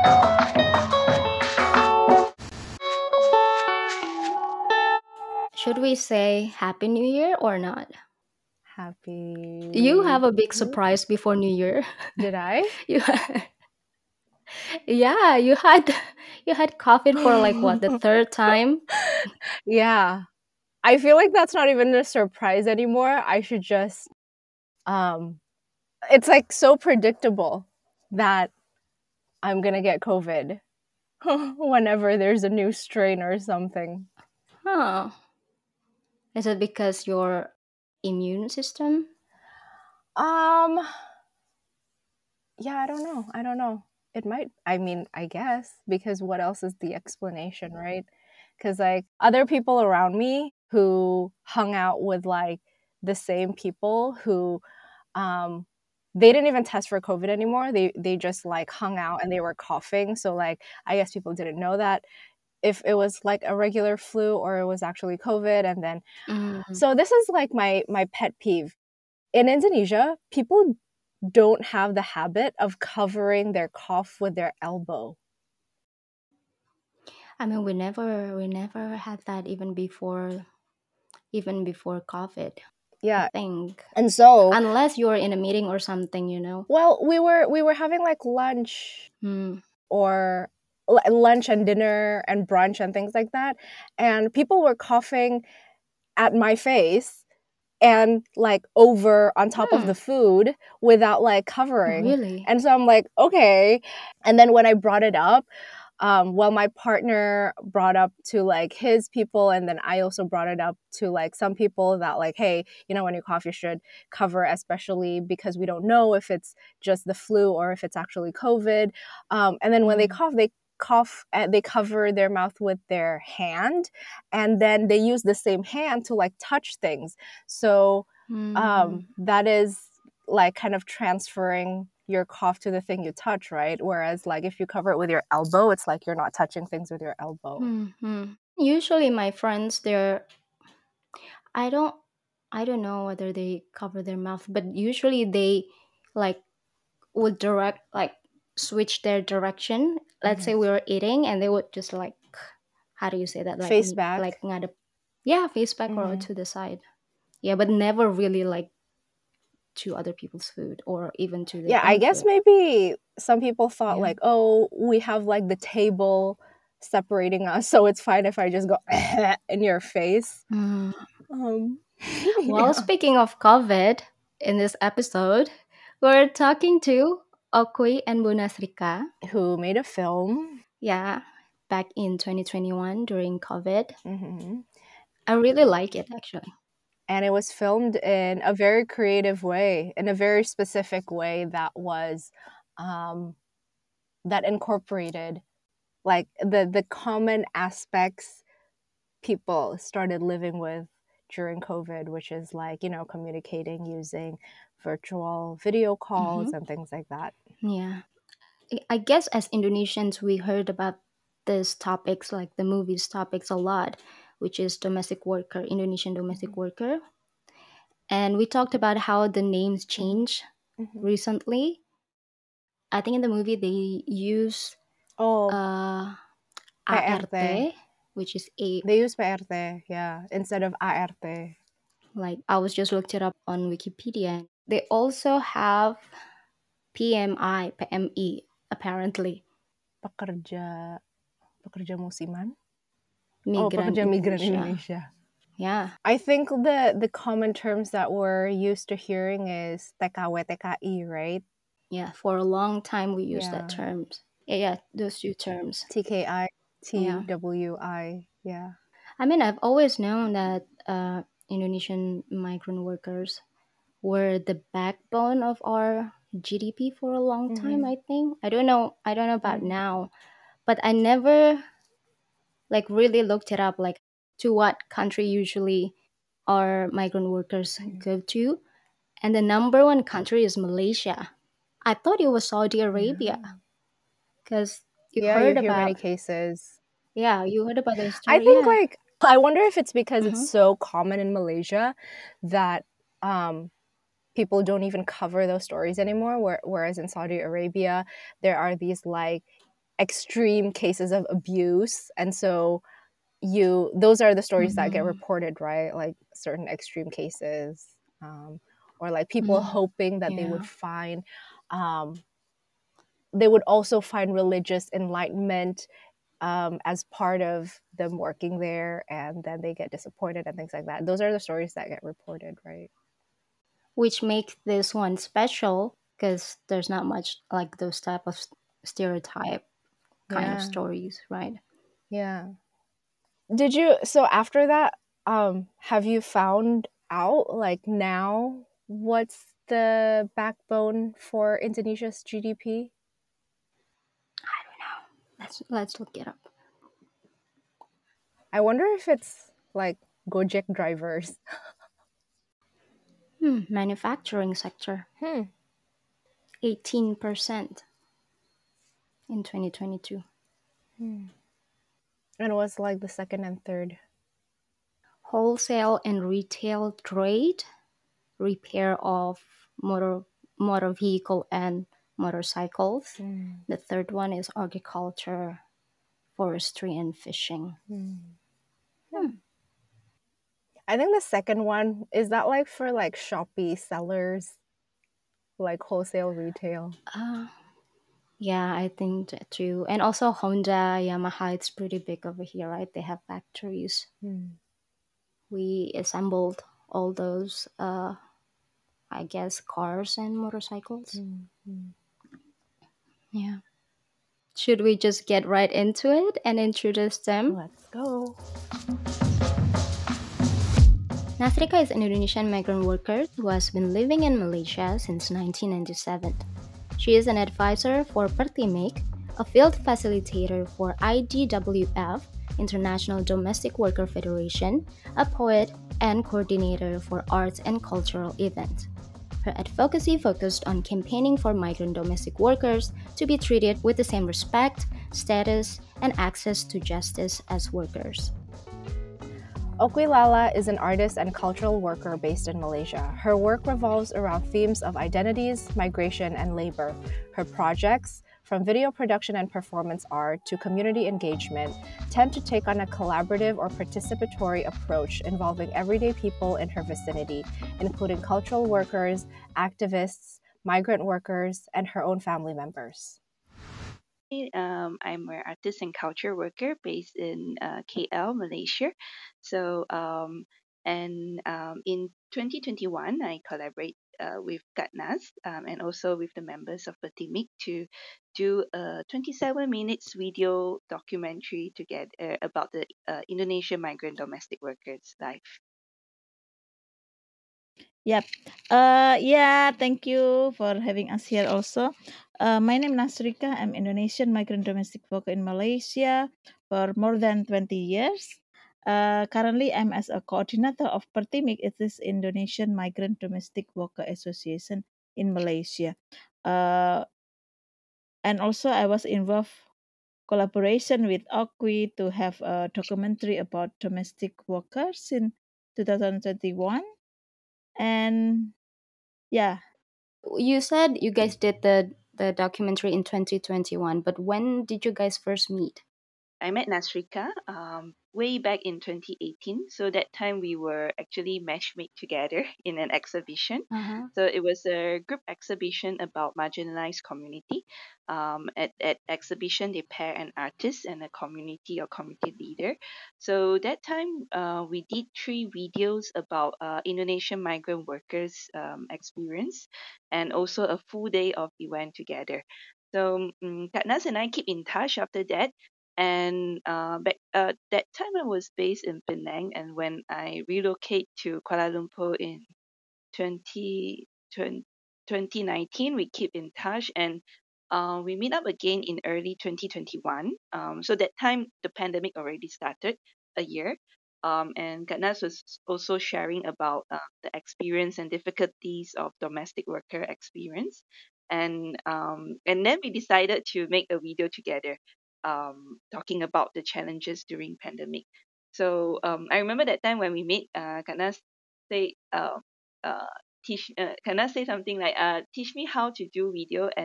Should we say Happy New Year or not? Happy. You have a big surprise before New Year. Did I? You yeah, you had COVID for like what, the third time? Yeah. I feel like that's not even a surprise anymore. I should just it's like so predictable that I'm gonna get COVID whenever there's a new strain or something. Huh. Is it because your immune system? Um, yeah, I don't know. It might, I mean, I guess, because what else is the explanation, right? Because like other people around me who hung out with like the same people who um they didn't even test for COVID anymore. They just like hung out and they were coughing. So like I guess people didn't know that if it was like a regular flu or it was actually COVID. And then Mm. so this is like my pet peeve. In Indonesia, people don't have the habit of covering their cough with their elbow. I mean, we never had that even before COVID. I Yeah. think And so, unless you're in a meeting or something. well, we were having like lunch Hmm. or lunch and dinner and brunch and things like that, and people were coughing at my face and like over on top of the food without like covering. Really? And so I'm like, okay. And then when I brought it up, well, my partner brought up to like his people, and then I also brought it up to like some people that like, hey, when you cough, you should cover, especially because we don't know if it's just the flu or if it's actually COVID. And then when they cough, they cover their mouth with their hand, and then they use the same hand to like touch things. So that is like kind of transferring your cough to the thing you touch, right? Whereas like if you cover it with your elbow, it's like you're not touching things with your elbow. Usually my friends, I don't I don't know whether they cover their mouth, but usually they like would switch their direction. Let's say we were eating and they would just like, how do you say that? Like Face back. like ngadep, yeah, face back or to the side. Yeah, but never really like to other people's food or even to their Yeah, I own guess food. maybe some people thought Yeah. like, oh, we have like the table separating us, so it's fine if I just go in your face. Well, Yeah. speaking of COVID, in this episode, we're talking to Okui and Bu Nasrika. Who made a film. Yeah, back in 2021 during COVID. Mm-hmm. I really like it actually. And it was filmed in a very creative way, in a very specific way that was that incorporated like the common aspects people started living with during COVID, which is like, communicating using virtual video calls and things like that. Yeah. I guess as Indonesians, we heard about these topics, like the movies topics, a lot, which is domestic worker, Indonesian domestic worker. And we talked about how the names change recently. I think in the movie they use Oh, PRT. ART, which is a, They use PRT, yeah, instead of ART. like I was just looked it up on Wikipedia. They also have PMI, apparently. Pekerja musiman. Migran Pekerja migran Indonesia. Indonesia. Yeah. I think the common terms that we're used to hearing is TKW, TKI, right? Yeah, for a long time we used that Yeah. terms. Yeah, those two terms. TKI, Yeah. TWI, yeah. I mean, I've always known that Indonesian migrant workers were the backbone of our GDP for a long time, I think. I don't know about now, but I never like really looked it up, like to what country usually our migrant workers go to. And the number one country is Malaysia. I thought it was Saudi Arabia because you Yeah, you heard hear many about, cases. yeah, you heard about the I story. think Yeah. like I wonder if it's because it's so common in Malaysia that people don't even cover those stories anymore. Whereas in Saudi Arabia, there are these like extreme cases of abuse, and so those are the stories that get Mm-hmm. reported, right? Like certain extreme cases, or like people Mm, hoping that yeah. um, they would also find religious enlightenment as part of them working there, and then they get disappointed and things like that. Those are the stories that get reported, right? Which makes this one special because there's not much like those type of stereotype kind of Yeah, stories, right? yeah. Did you, so after that, have you found out like now what's the backbone for Indonesia's GDP? Let's look it up. I wonder if it's like Gojek drivers. Manufacturing sector, Hmm. 18% in 2022. Hmm. And what's like the second and third? Wholesale and retail trade, repair of motor motor vehicle and motorcycles. Hmm. The third one is agriculture, forestry, and fishing. Hmm. Hmm. I think the second one is that like for like Shopee sellers, like wholesale retail. Uh, yeah, I think that too. And also Honda, Yamaha, it's pretty big over here, right? They have factories. Hmm. We assembled all those, I guess, cars and motorcycles. Hmm. Hmm. Yeah. Should we just get right into it and introduce them? Let's go. Nasrika is an Indonesian migrant worker who has been living in Malaysia since 1997. She is an advisor for Pertimik, a field facilitator for IDWF, International Domestic Worker Federation, a poet, and coordinator for arts and cultural events. Her advocacy focused on campaigning for migrant domestic workers to be treated with the same respect, status, and access to justice as workers. Okwi Lala is an artist and cultural worker based in Malaysia. Her work revolves around themes of identities, migration, and labor. Her projects, from video production and performance art to community engagement, tend to take on a collaborative or participatory approach involving everyday people in her vicinity, including cultural workers, activists, migrant workers, and her own family members. I'm an artist and culture worker based in KL, Malaysia. So, in 2021, I collaborate with Katnas and also with the members of Petimik to do a 27 minutes video documentary together about the Indonesian migrant domestic workers' life. Yep. Yeah, thank you for having us here also. My name is Nasrika. I'm Indonesian migrant domestic worker in Malaysia for more than 20 years. Currently, I'm as a coordinator of Pertimik. It is Indonesian Migrant Domestic Worker Association in Malaysia. And also, I was involved collaboration with Okwi to have a documentary about domestic workers in 2021. And yeah, You said you guys did the documentary in 2021, but when did you guys first meet? I met Nasrika way back in 2018. So that time we were actually matchmade together in an exhibition. Uh-huh. So it was a group exhibition about marginalized community. At exhibition, they pair an artist and a community or community leader. So that time we did 3 videos about Indonesian migrant workers' experience and also a full day of event together. So Kak Nas and I keep in touch after that, and back that time I was based in Penang, and when I relocate to Kuala Lumpur in 20, 2019, we keep in touch, and we meet up again in early 2021. So that time the pandemic already started a year. And Katnas was also sharing about the experience and difficulties of domestic worker experience, and then we decided to make a video together, talking about the challenges during pandemic. So I remember that time when we met, Katnas say, uh, teach can I say something like teach me how to do video, and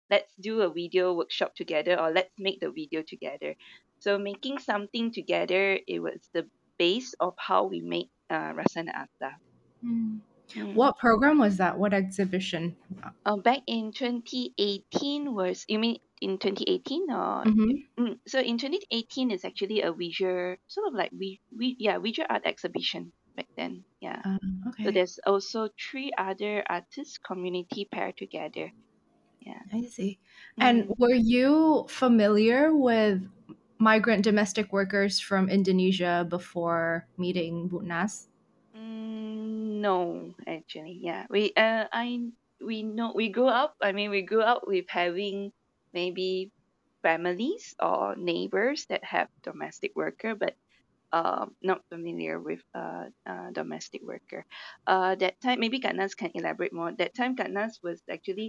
let's do a video workshop together, or let's make the video together. So making something together, it was the base of how we made Rasana Atta. Mm. Mm. What program was that? What exhibition? Back in 2018 was, you mean in 2018 or? Mm-hmm. So in 2018 is actually a visual, sort of like visual art exhibition back then. Yeah. So Okay, there's also three other artists community paired together. Yeah. I see. And Mm. were you familiar with migrant domestic workers from Indonesia before meeting Butnas? No, actually, yeah. We know, we grew up. I mean, we grew up with having maybe families or neighbors that have domestic worker, but not familiar with domestic worker. That time, maybe Kak Nas can elaborate more. That time, Kak Nas was actually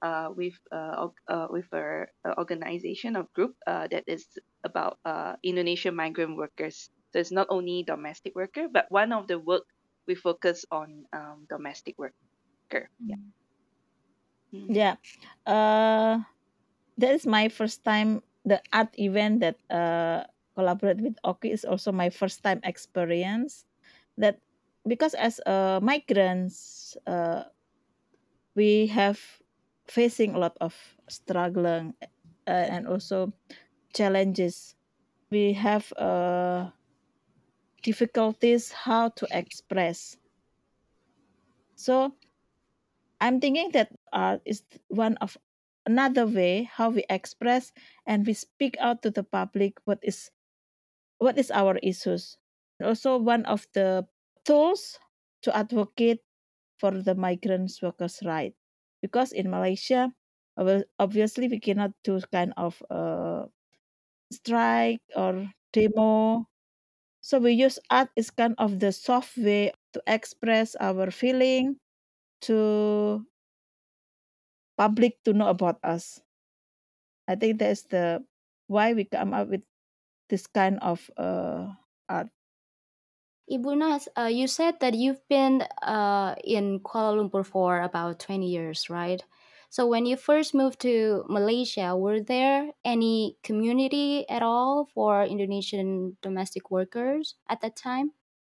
with a organization or group that is about Indonesian migrant workers. So it's not only domestic worker, but one of the work we focus on domestic worker. Yeah. Mm. Yeah. Uh, that is my first time. The art event that collaborate with Oki is also my first time experience. That because as migrants, we have facing a lot of struggling and also challenges. We have difficulties how to express. So I'm thinking that art is one of another way how we express and we speak out to the public what is our issues. Also one of the tools to advocate for the migrants workers' right. Because in Malaysia, obviously we cannot do kind of strike or demo. So we use art is kind of the soft way to express our feeling to public to know about us. I think that's the why we come up with this kind of art. Ibu Nas, you said that you've been in Kuala Lumpur for about 20 years, right? So when you first moved to Malaysia, were there any community at all for Indonesian domestic workers at that time?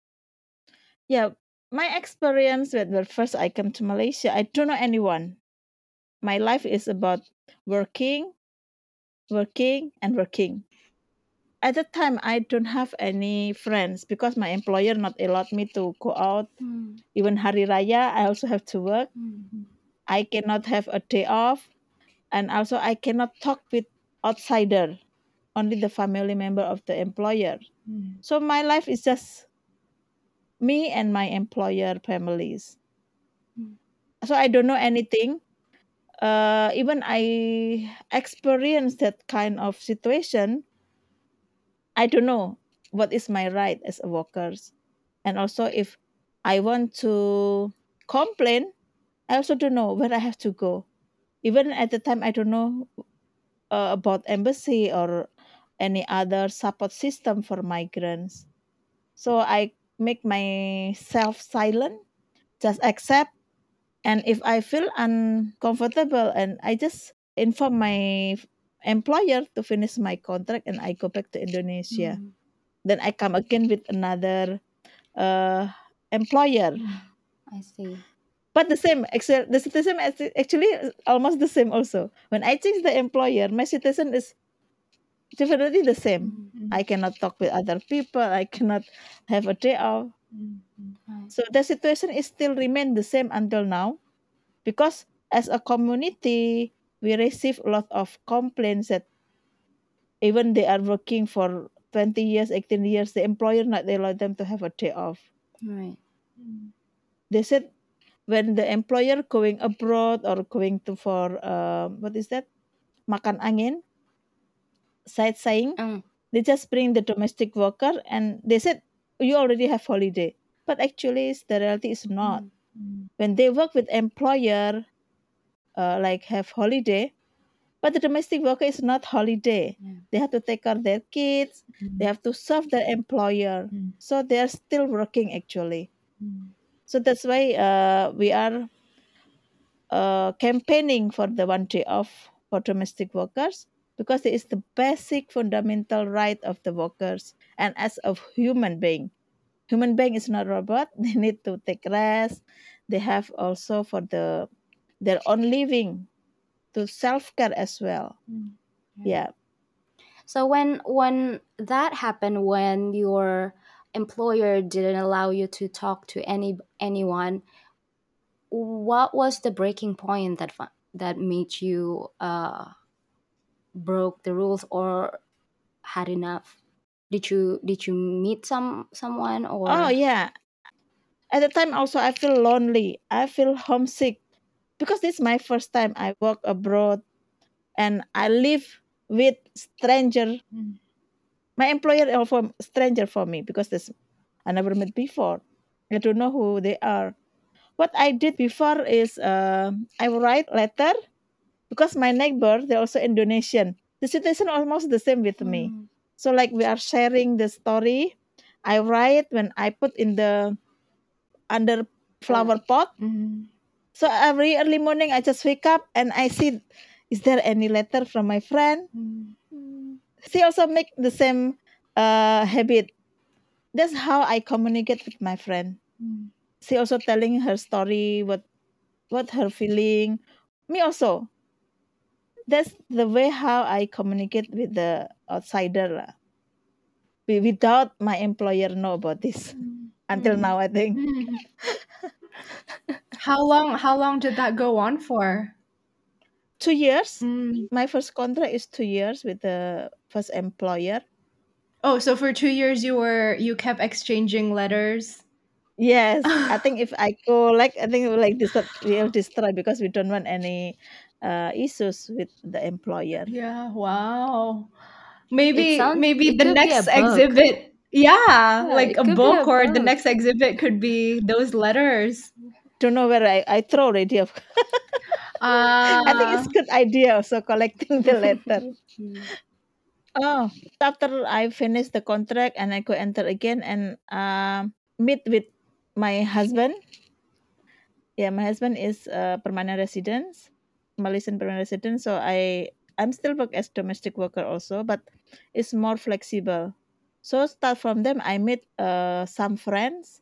Yeah, my experience when first I came to Malaysia, I don't know anyone. My life is about working, working, and working. At that time, I don't have any friends because my employer not allowed me to go out. Mm, Even Hari Raya, I also have to work. mm, I cannot have a day off, and also I cannot talk with outsider. Only the family member of the employer. Mm. So my life is just me and my employer families. mm, So I don't know anything. Even I experienced that kind of situation, I don't know what is my right as a workers. And also if I want to complain, I also don't know where I have to go. Even at the time, I don't know about embassy or any other support system for migrants. So I make myself silent, just accept. And if I feel uncomfortable, and I just inform my employer to finish my contract, and I go back to Indonesia. mm. Then I come again with another uh, employer. I see. But the same, the citizen is actually almost the same also. When I change the employer, my citizen is definitely the same. Mm, I cannot talk with other people. I cannot have a day off. right. So the situation is still remain the same until now because as a community, we receive a lot of complaints that even they are working for 20 years, 18 years, the employer not allow them to have a day off. Right. They said when the employer going abroad or going to for what is that makan angin sightseeing, Mm, they just bring the domestic worker and they said you already have holiday, but actually the reality is not. mm, When they work with employer like have holiday, but the domestic worker is not holiday. yeah. They have to take care of their kids, they have to serve their employer, so they are still working actually. So that's why we are campaigning for the one day off for domestic workers because it is the basic fundamental right of the workers and as a human being. Human being is not robot. They need to take rest. They have also for their own living to self care as well. Yeah. So when that happened, when your employer didn't allow you to talk to anyone, what was the breaking point that made you broke the rules or had enough? Did you meet someone Oh or yeah. At the time also I feel lonely. I feel homesick because this is my first time I work abroad and I live with stranger. My employer is also stranger for me because this I never met before. I don't know who they are. What I did before is I write letter because my neighbor they're also Indonesian. The situation almost the same with me. Mm, So like we are sharing the story. I write when I put in the under flower pot. mm, So every early morning I just wake up and I see is there any letter from my friend? mm, She also make the same habit. That's how I communicate with my friend. mm. She also telling her story, what her feeling. Me also. That's the way how I communicate with the outsider lah. Without my employer know about this until Mm. now I think. How long did that go on for? 2 years. Mm. My first contract is 2 years with the first employer. Oh, so for 2 years you kept exchanging letters. Yes, I think if I go like I think this we'll destroy because we don't want any issues with the employer. Yeah, wow. It Maybe sounds maybe it the could be a next book. exhibit, yeah, Yeah, like it a could be a book or the book. next exhibit could be those letters. Don't know where I throw already. I think it's Ah, good idea also collecting the letter. Mm. Oh, after I finish the contract and I go enter again and meet with my husband. Yeah, my husband is a permanent resident, Malaysian permanent resident. So I'm still work as domestic worker also, but it's more flexible. So start from them, I meet some friends,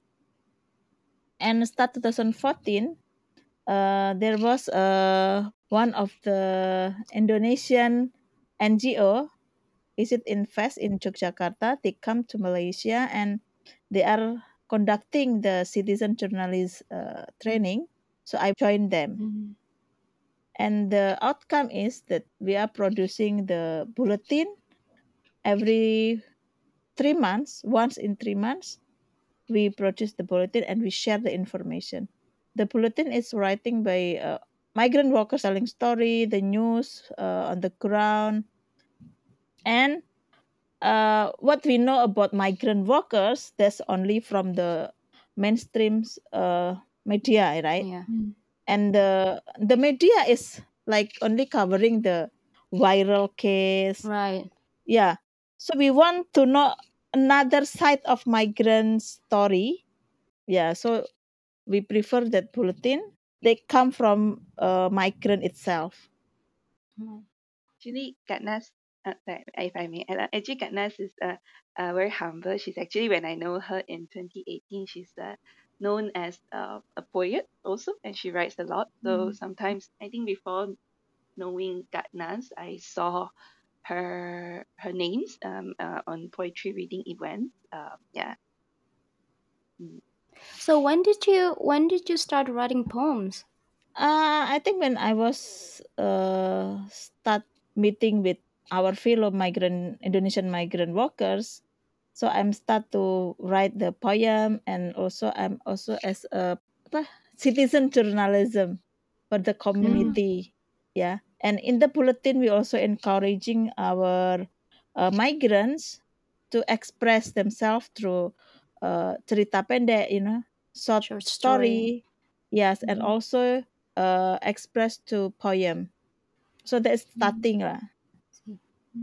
and start 2014. There was one of the Indonesian NGO is it invest in Yogyakarta. They come to Malaysia and they are conducting the citizen journalist training. So I joined them. Mm. And the outcome is that we are producing the bulletin every 3 months, once in 3 months. We produce the bulletin and we share the information. The bulletin is writing by migrant workers telling story, the news on the ground, and what we know about migrant workers, that's only from the mainstream media, right? Yeah. And the media is like only covering the viral case. Right. Yeah. So we want to know another side of migrant story. Yeah. So we prefer that bulletin. They come from migrant itself. Mm. Actually, Katnas, sorry, if I may, actually Katnas is very humble. She's actually, when I know her in 2018, she's known as a poet also, and she writes a lot. So sometimes I think before knowing Katnas, I saw her names on poetry reading events. Yeah. Mm. So when did you start writing poems? I think when I was start meeting with our fellow migrant Indonesian migrant workers, so I'm start to write the poem and also I'm also as a apa, citizen journalism for the community. Yeah, and in the bulletin we also encouraging our migrants to express themselves through cerita pendek, short Short story. story. Yes, and also express to poem. So that's starting lah. See.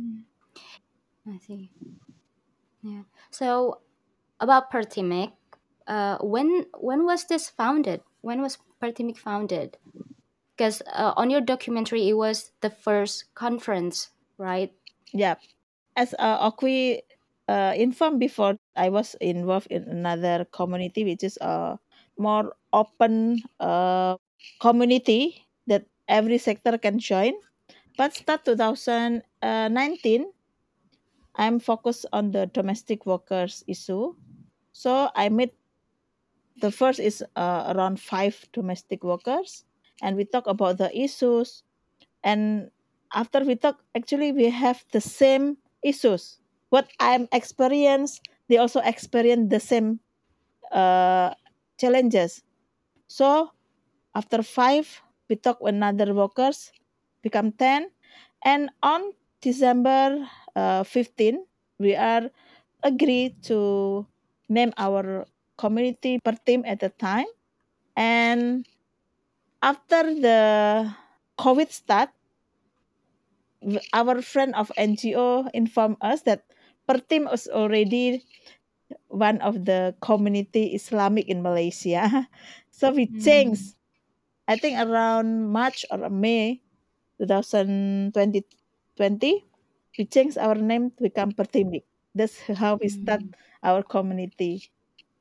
I see. Yeah. So about Pertimic, when was this founded? When was Pertimic founded? Because on your documentary, it was the first conference, right? Yeah. As Okwi informed before, I was involved in another community, which is a more open community that every sector can join. But start 2019, I'm focused on the domestic workers issue. So I met the first is around 5 domestic workers, and we talk about the issues. And after we talk, actually we have the same issues. What I'm experienced, they also experience the same uh, challenges. So after 5, we talk with another workers, become 10, and on December 15, we are agree to name our community per team at a time. And after the COVID start, our friend of NGO informed us that Pertim is already one of the community Islamic in Malaysia. So we changed, I think around March or May 2020, we changed our name to become Pertimik. That's how we start our community.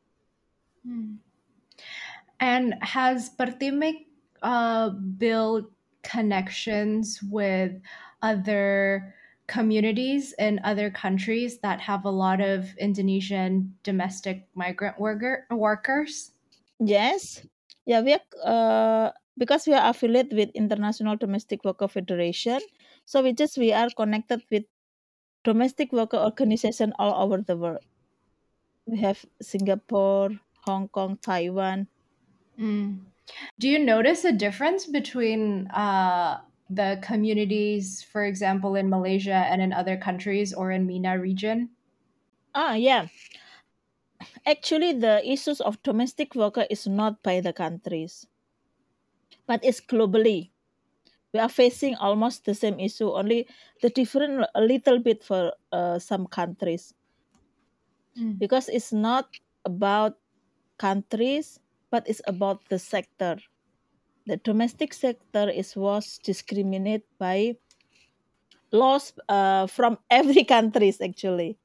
And has Pertimek built connections with other communities in other countries that have a lot of Indonesian domestic migrant workers? Yes. Yeah, we are because we are affiliated with International Domestic Worker Federation, so we are connected with domestic worker organization all over the world. We have Singapore, Hong Kong, Taiwan. Mm. Do you notice a difference between the communities, for example, in Malaysia and in other countries or in MENA region? Yeah. Actually, the issues of domestic worker is not by the countries, but it's globally. We are facing almost the same issue, only the different a little bit for some countries, because it's not about countries, but it's about the sector. The domestic sector is was discriminated by laws from every countries actually.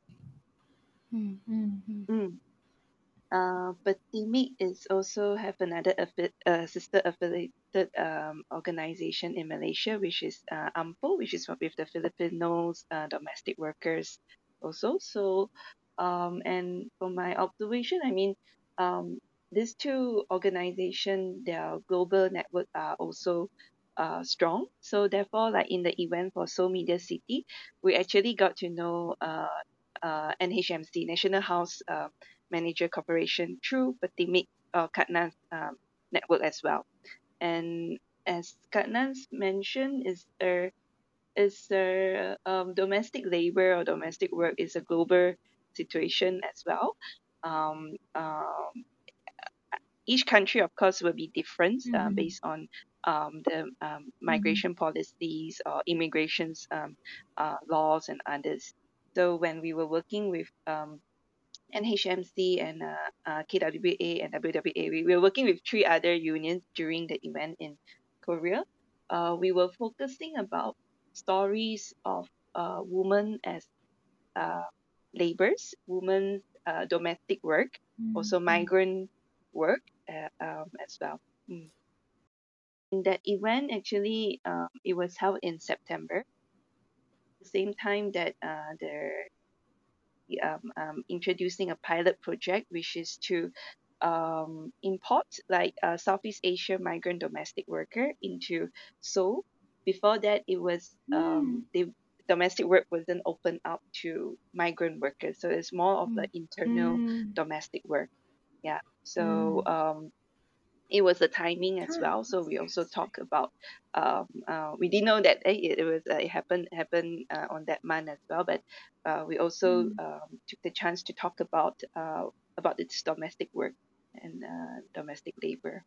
Mm. But TIMIC is also have another sister affiliated organization in Malaysia, which is AMPO, which is with the Filipinos domestic workers also. So, and from my observation, I mean, these two organizations, their global network are also strong. So therefore, like in the event for Seoul Media City, we actually got to know NHMC, National House Manager Corporation, through Petimik Katnan's network as well. And as Katnan's mentioned, domestic labor or domestic work is a global situation as well. Um, um, each country, of course, will be different based on the migration policies or immigrations laws and others. So when we were working with NHMC and KWA and WWA. We were working with three other unions during the event in Korea. We were focusing about stories of women as uh, laborers, women domestic work, also migrant work as well. Mm. In that event, actually, it was held in September, the same time that there introducing a pilot project, which is to import like a Southeast Asia migrant domestic worker into Seoul. Before that, it was the domestic work wasn't open up to migrant workers, so it's more of the internal domestic work. Yeah. So it was the timing as well. So we also talk about we didn't know that it was it happened on that month as well, but we also took the chance to talk about its domestic work and domestic labor.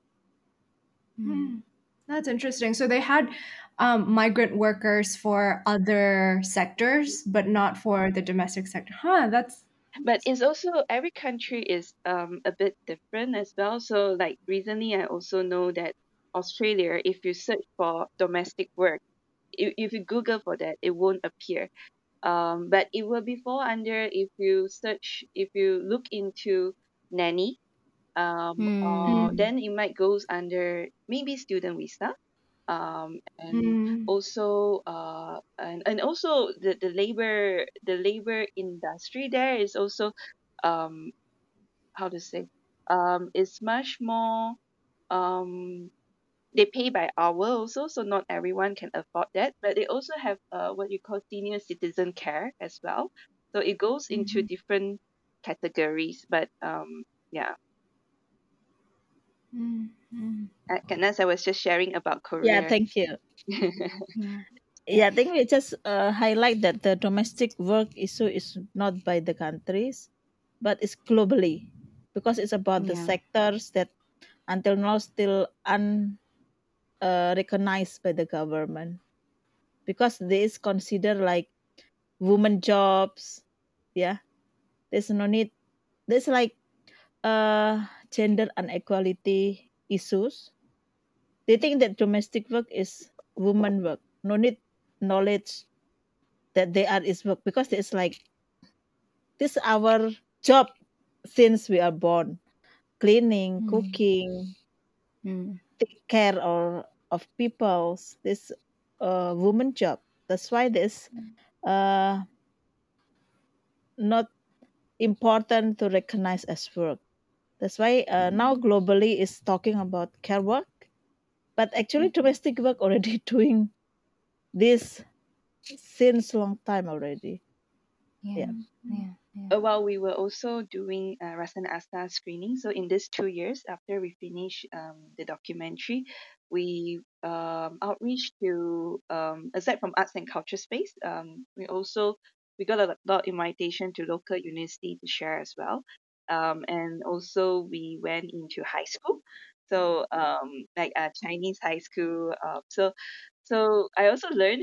That's interesting. So they had migrant workers for other sectors, but not for the domestic sector. That's But it's also every country is a bit different as well. So like recently, I also know that Australia, if you search for domestic work, if you Google for that, it won't appear. But it will be fall under if you look into nanny, Mm. then it might goes under maybe student visa, and Mm. also and also the labor industry there is also um how to say is much more um they pay by hour also, so not everyone can afford that. But they also have what you call senior citizen care as well. So it goes into Mhm. different categories. But yeah, Mm. Mm. as I was just sharing about Yeah, Korea. thank you. Yeah. Yeah. Yeah, I think we just highlight that the domestic work issue is not by the countries, but it's globally because it's about the Yeah. sectors that until now still recognized by the government because they is considered like women jobs. Yeah, there's no need. There's like gender inequality issues. They think that domestic work is woman work. No need knowledge that they are is work because it's like this our job since we are born. Cleaning, Mm. cooking, Mm. take care of people's this woman job. That's why this uh not important to recognize as work. That's why now globally is talking about care work, but actually domestic work already doing this since long time already. Yeah. Yeah. Yeah. Yeah. While we were also doing Rasan Asta screening, so in these 2 years after we finish the documentary, we outreach to aside from arts and culture space, we got a lot of invitation to local university to share as well, and also we went into high school, so like a Chinese high school, so I also learned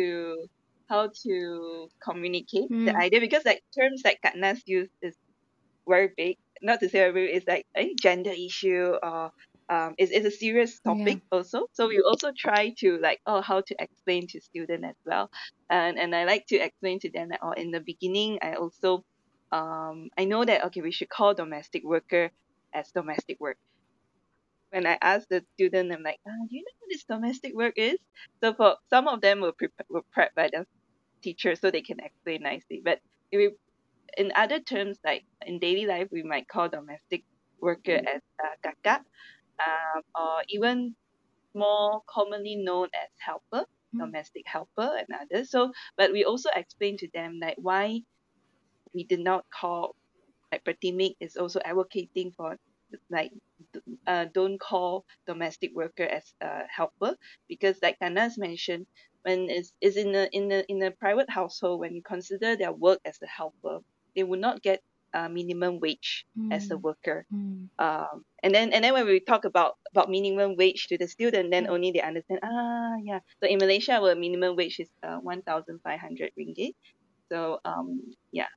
how to communicate the Mm. idea, because like terms like Katna's use is very big. Not to say very big, it's like a gender issue, or it's a serious Yeah. topic also. So we also try to like, oh, how to explain to student as well. And I like to explain to them that, oh, in the beginning I also I know that, okay, we should call domestic worker as domestic work. When I ask the student, I'm like, do you know what this domestic work is? So for some of them were prepped by the teacher so they can explain nicely. But if we, in other terms, like in daily life, we might call domestic worker as kakak, or even more commonly known as helper, Mm. domestic helper, and others. So, but we also explain to them like why we did not call, like Pratimik is also advocating for like don't call domestic worker as a helper, because like Tanas mentioned, when is in a private household, when you consider their work as a helper, they would not get minimum wage as a Mm. worker. Mm. And then when we talk about minimum wage to the student, then only they understand, yeah, so in Malaysia our minimum wage is 1,500 ringgit. So yeah.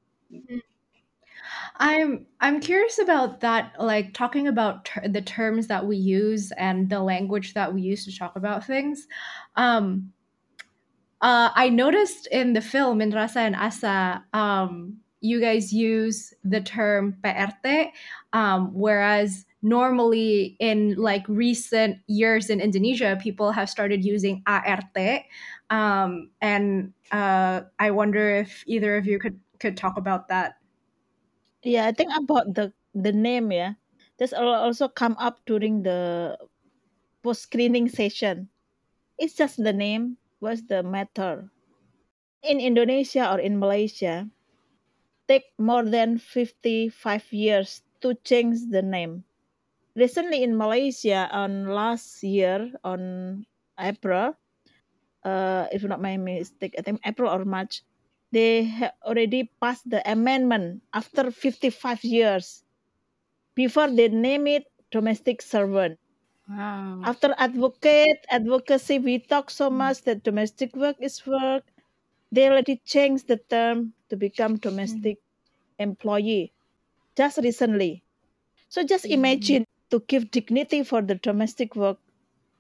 I'm curious about that, like talking about the terms that we use and the language that we use to talk about things. Um, I noticed in the film in Rasa and Asa, you guys use the term PRT, whereas normally in like recent years in Indonesia, people have started using ART. And I wonder if either of you could talk about that. Yeah, I think about the name, yeah. This also come up during the post screening session. It's just the name. What's the matter? In Indonesia or in Malaysia, take more than 55 years to change the name. Recently in Malaysia, on last year on April, if not my mistake, I think April or March, they already passed the amendment after 55 years. Before they name it domestic servant. Wow. After advocacy, we talk so much that domestic work is work. They already changed the term to become Mm. domestic employee just recently. So just Mm. imagine to give dignity for the domestic work.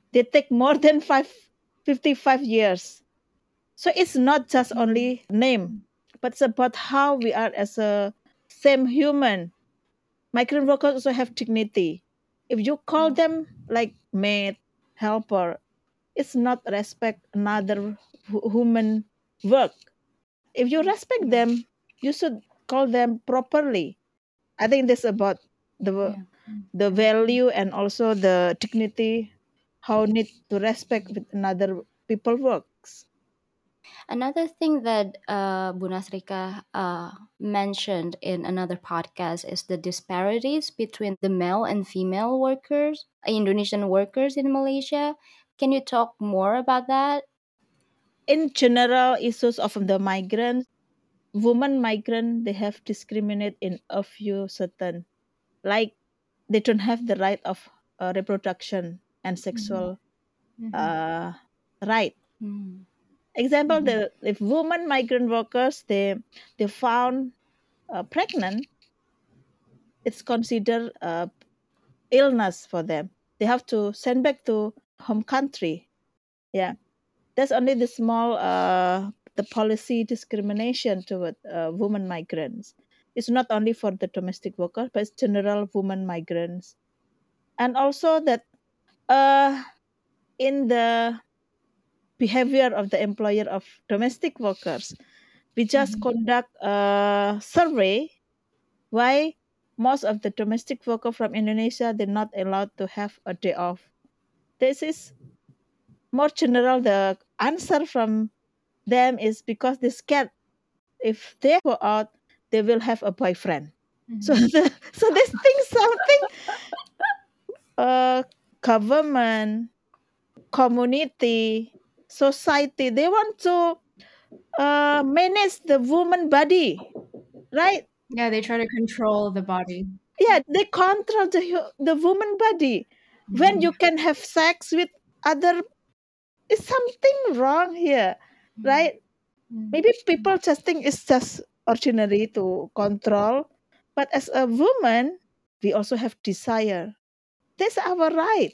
They take more than 55 years. So it's not just only name, but it's about how we are as a same human. Migrant workers also have dignity. If you call them like maid, helper, it's not respect another human work. If you respect them, you should call them properly. I think this about the Yeah. the value and also the dignity, how need to respect with another people works. Another thing that Bu Nasrika mentioned in another podcast is the disparities between the male and female workers, Indonesian workers in Malaysia. Can you talk more about that? In general, issues of the migrants, women migrant, they have discriminate in a few certain, like they don't have the right of reproduction and sexual uh, right. Mm. Example, the if women migrant workers they found pregnant, it's considered illness for them. They have to send back to home country. Yeah, that's only the small the policy discrimination toward women migrants. It's not only for the domestic workers, but it's general women migrants. And also that uh, in the behavior of the employer of domestic workers, we just conduct a survey why most of the domestic worker from Indonesia they're not allowed to have a day off. This is more general. The answer from them is because they're scared if they go out, they will have a boyfriend. So, so this thing something government, community, society, they want to manage the woman body, right? Yeah, they try to control the body. Yeah, they control the woman body. When you can have sex with other, is something wrong here, right? Maybe people just think it's just ordinary to control, but as a woman, we also have desire. That's our right.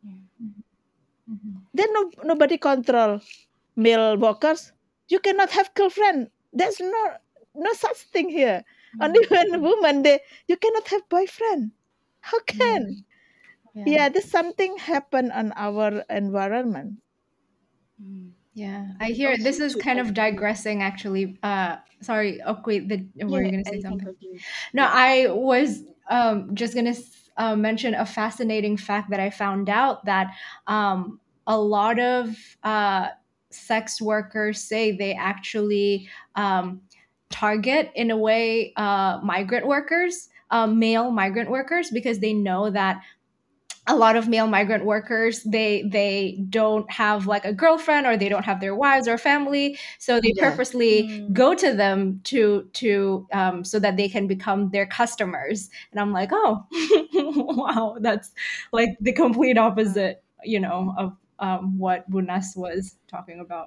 Then nobody control male workers. You cannot have girlfriend. There's no such thing here. Only when woman they you cannot have boyfriend. How can? Yeah, there's something happen on our environment. Mm. Yeah, I And hear also this is to kind add of to, digressing actually. Sorry, wait, were yeah, you gonna say and you can something? continue. No, Yeah. I was just gonna mention a fascinating fact that I found out that a lot of sex workers say they actually target in a way migrant workers, male migrant workers, because they know that a lot of male migrant workers they don't have like a girlfriend, or they don't have their wives or family, so they Yeah. purposely go to them to so that they can become their customers. And I'm like, oh, wow, that's like the complete opposite, of what Bunas was talking about.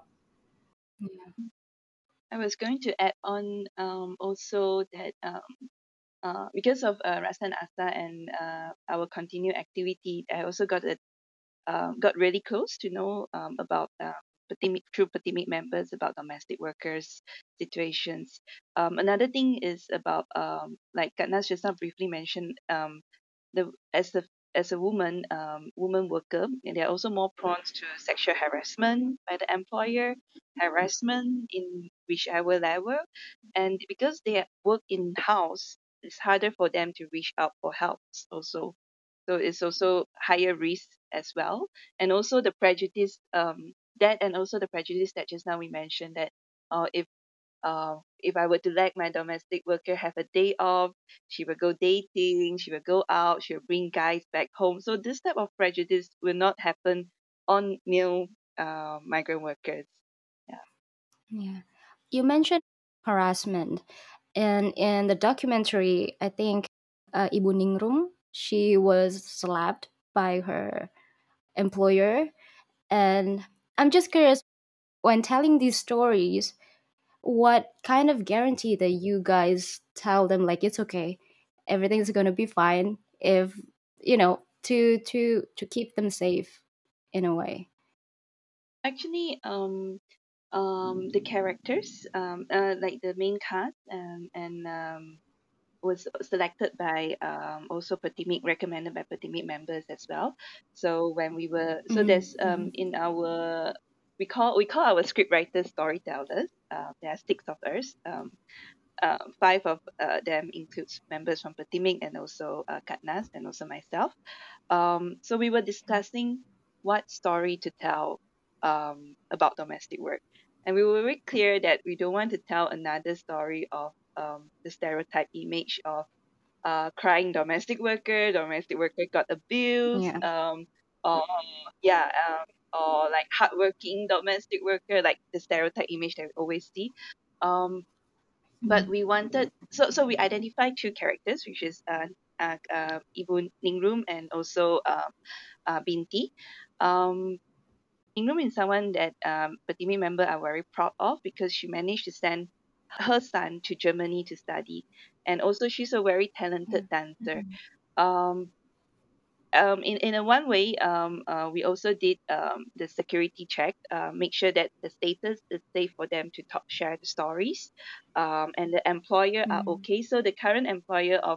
I was going to add on also that because of Rasa and Asta and our continued activity, I also got really close to know about true Patimic members, about domestic workers situations. Another thing is about like Katnas just now briefly mentioned, the as a woman, woman worker, and they're also more prone to sexual harassment by the employer, harassment in whichever level, and because they work in house, it's harder for them to reach out for help also. So it's also higher risk as well, and also the prejudice, that and also the prejudice that just now we mentioned, that uh, if if I were to let my domestic worker have a day off, she will go dating, she will go out, she will bring guys back home. So this type of prejudice will not happen on male migrant workers. Yeah. Yeah. You mentioned harassment, and in the documentary, I think Ibu Ningrum, she was slapped by her employer, and I'm just curious, when telling these stories, what kind of guarantee that you guys tell them like it's okay, everything's gonna be fine, if to keep them safe in a way? Actually, the characters, like the main cast, and was selected by also Petimik, recommended by Petimik members as well. So when we were, so Mm-hmm. there's Mm-hmm. in our, we call our script writers storytellers. There are six of us. Five of them includes members from Petimik and also Katnas and also myself. So we were discussing what story to tell about domestic work. And we were very clear that we don't want to tell another story of the stereotype image of crying domestic worker got abused, Yeah. or yeah, or like hardworking domestic worker, like the stereotype image that we always see. Um, but we wanted, so we identified two characters, which is Ibu Ningrum and also Binti. Um, Ningrum is someone that Patimi member are very proud of because she managed to send her son to Germany to study, and also she's a very Yeah. talented dancer. Mm-hmm. Um, in a one way, we also did the security check, make sure that the status is safe for them to talk, share the stories, and the employer are Mm-hmm. okay. So the current employer of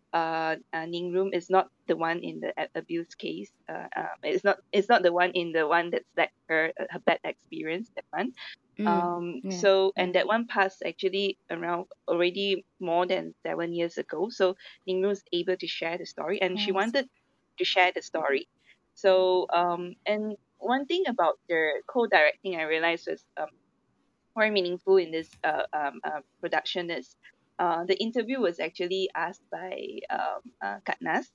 Ning Room is not the one in the abuse case. It's not the one in the one that's like her bad experience. That one. Mm. Yeah. So Yeah. and that one passed actually around already more than 7 years ago. So Ning was able to share the story, and she Nice. wanted to share the story. So and one thing about the co-directing I realized was more meaningful in this production is the interview was actually asked by Katnas.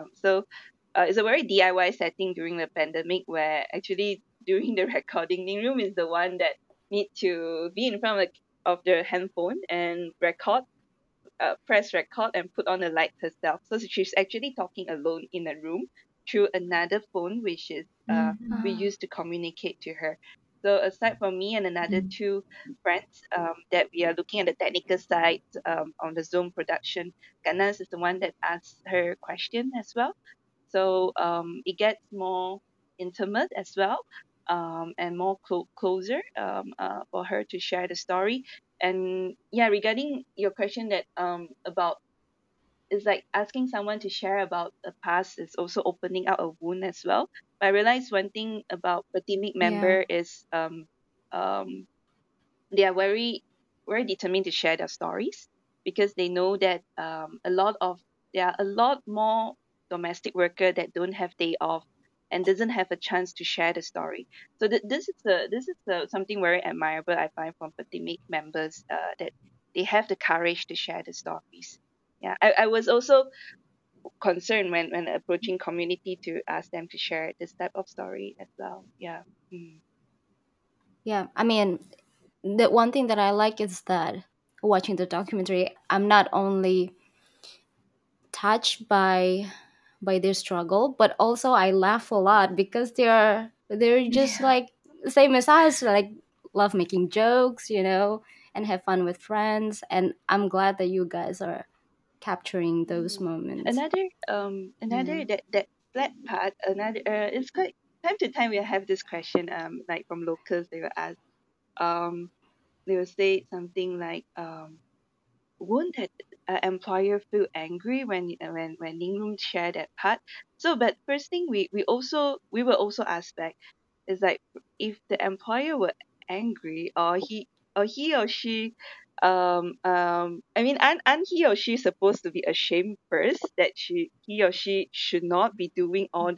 It's a very DIY setting during the pandemic where actually during the recording, Ning Room is the one that need to be in front of the handphone and record, press record and put on the light herself. So she's actually talking alone in a room through another phone, which is we Ah. use to communicate to her. So aside from me and another two friends that we are looking at the technical side on the Zoom production, Ganas is the one that asks her question as well. So it gets more intimate as well, and more closer for her to share the story. And yeah, regarding your question that about, it's like asking someone to share about the past is also opening out a wound as well. But I realized one thing about the teammate Yeah. member is um, they are very determined to share their stories because they know that there are a lot more domestic worker that don't have day off and doesn't have a chance to share the story. So this is something very admirable I find from Patimate members, that they have the courage to share the stories. Yeah, I was also concerned when approaching community to ask them to share this type of story as well. Yeah. Mm. Yeah. I mean, the one thing that I like is that watching the documentary, I'm not only touched by their struggle, but also I laugh a lot because they're just Yeah. like same as us, like love making jokes, and have fun with friends. And I'm glad that you guys are capturing those Mm. moments. Another Yeah. that flat part, another it's quite time to time we have this question, like from locals they will ask, um they will say something like, won't that employer feel angry when Ningroom share that part? So, but first thing we will also ask back is like, if the employer were angry, or he or she I mean, aren't he or she supposed to be ashamed first that he or she should not be doing all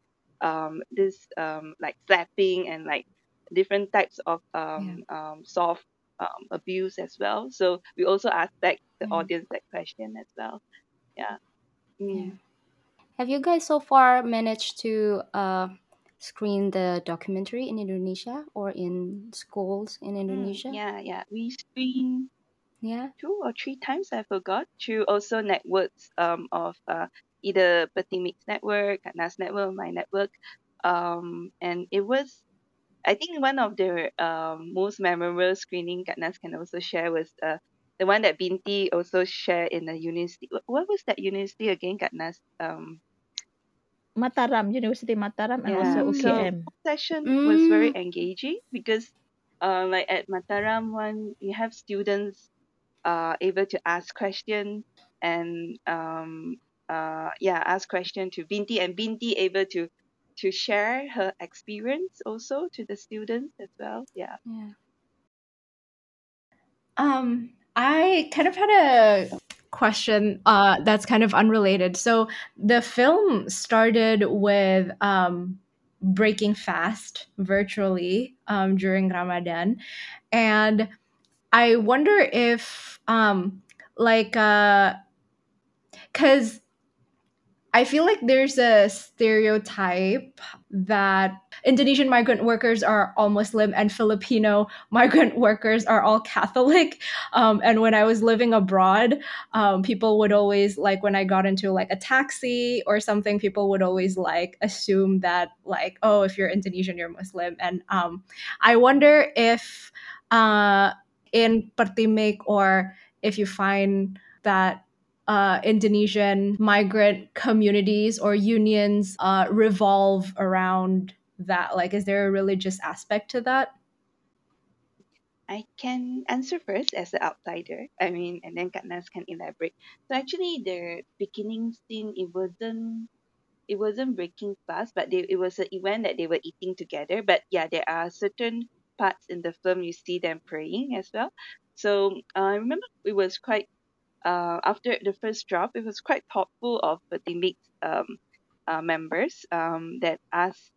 this like slapping and like different types of Yeah. soft abuse as well. So we also ask back the Yeah. audience that question as well. Yeah. Yeah. Mm. Have you guys so far managed to screen the documentary in Indonesia or in schools in Indonesia? Yeah, yeah. We screen Yeah. 2 or 3 times, I forgot, through also networks of either Petimix network, Nas network, my network. And it was, I think one of the most memorable screening Katnas can also share was the one that Binti also shared in the university. What was that university again, Katnas? Mataram, University Mataram, and Yeah. also Mm. So UKM. session was very Mm. engaging because like at Mataram one you have students able to ask question and yeah, ask question to Binti, and Binti able to share her experience also to the students as well. Yeah. Yeah. I kind of had a question that's kind of unrelated. So the film started with breaking fast virtually during Ramadan, and I wonder if like because I feel like there's a stereotype that Indonesian migrant workers are all Muslim and Filipino migrant workers are all Catholic. And when I was living abroad, people would always like when I got into like a taxi or something, people would always like assume that like, oh, if you're Indonesian, you're Muslim. And I wonder if in Pertimik or if you find that Indonesian migrant communities or unions revolve around that? Like, is there a religious aspect to that? I can answer first as an outsider. I mean, and then Katnas can elaborate. So actually, the beginning scene it wasn't breaking fast, but it was an event that they were eating together. But yeah, there are certain parts in the film you see them praying as well. So I remember it was quite after the first drop, it was quite thoughtful of the teammates members that asked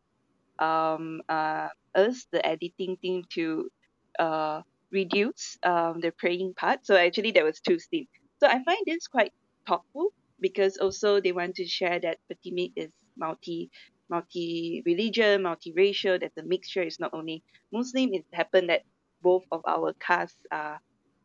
us, the editing team, to uh, reduce the praying part. So actually, there was two scenes. So I find this quite thoughtful because also they want to share that Fatimid is multi religion, multiracial. That the mixture is not only Muslim. It happened that both of our casts are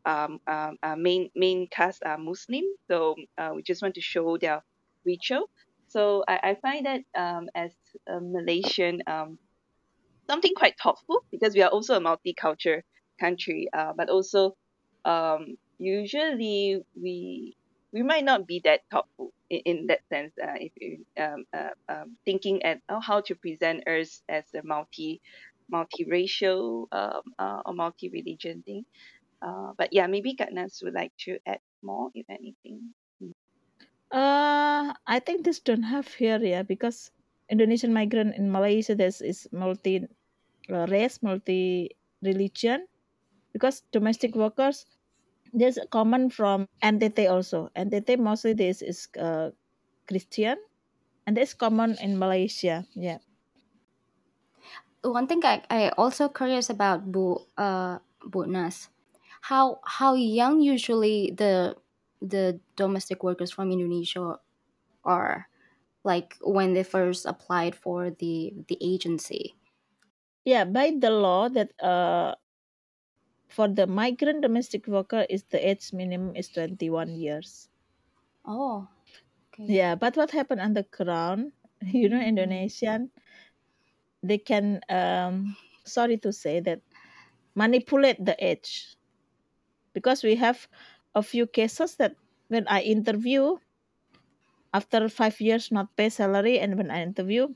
main cast are Muslim. So we just want to show their ritual. So I find that as a Malaysian something quite thoughtful because we are also a multicultural country, but also usually we might not be that thoughtful in that sense. If you thinking at how to present us as a multiracial or multi religion thing. But yeah, maybe Katnas would like to add more, if anything. I think this don't have here, yeah, because Indonesian migrant in Malaysia there's is multi race, multi religion. Because domestic workers there's a common from NTT also. NTT mostly this is Christian, and that's common in Malaysia. Yeah. One thing I also curious about Bu Nas, how young usually the domestic workers from Indonesia are, like when they first applied for the agency. Yeah, by the law that for the migrant domestic worker is the age minimum is 21 years. Oh, okay. Yeah, but what happened on the ground, Indonesian, they can, sorry to say that, manipulate the age. Because we have a few cases that when I interview, after 5 years not pay salary, and when I interview,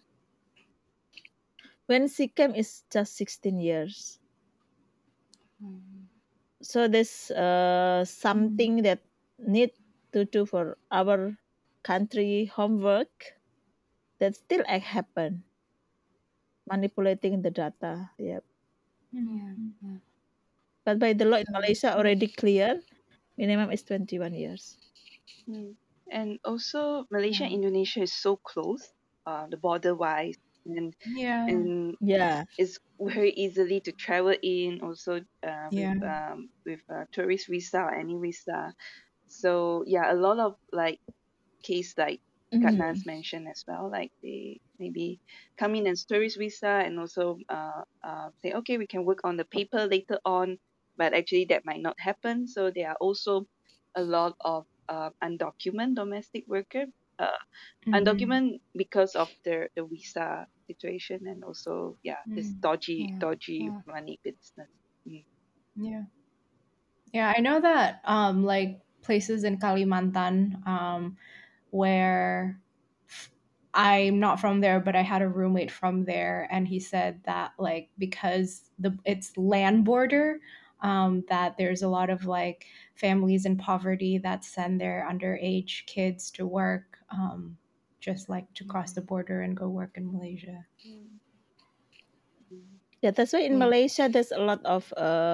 when she came is just 16 years. Mm. So there's something that need to do for our country homework that still happen, manipulating the data. Yeah, Yeah, Mhm. yeah. but by the law in Mm. Malaysia already clear, minimum is 21 years. Mm. And also, Malaysia and Yeah. Indonesia is so close, the border wise, and Yeah. and Yeah, it's very easily to travel in. Also, Yeah. with tourist visa or any visa. So yeah, a lot of like case like mm, Katna's mentioned as well. Like they maybe come in as tourist visa and also say, okay, we can work on the paper later on, but actually that might not happen. So there are also a lot of undocumented domestic worker, uh, Mhm. undocumented because of the visa situation and also yeah, this Mm. Yeah. dodgy Yeah. money business. Mm. Yeah. Yeah, I know that like places in Kalimantan where I'm not from there, but I had a roommate from there, and he said that like because it's land border, that there's a lot of like families in poverty that send their underage kids to work, just like to cross the border and go work in Malaysia. Mm, mm, Yeah, that's why in Yeah. Malaysia there's a lot of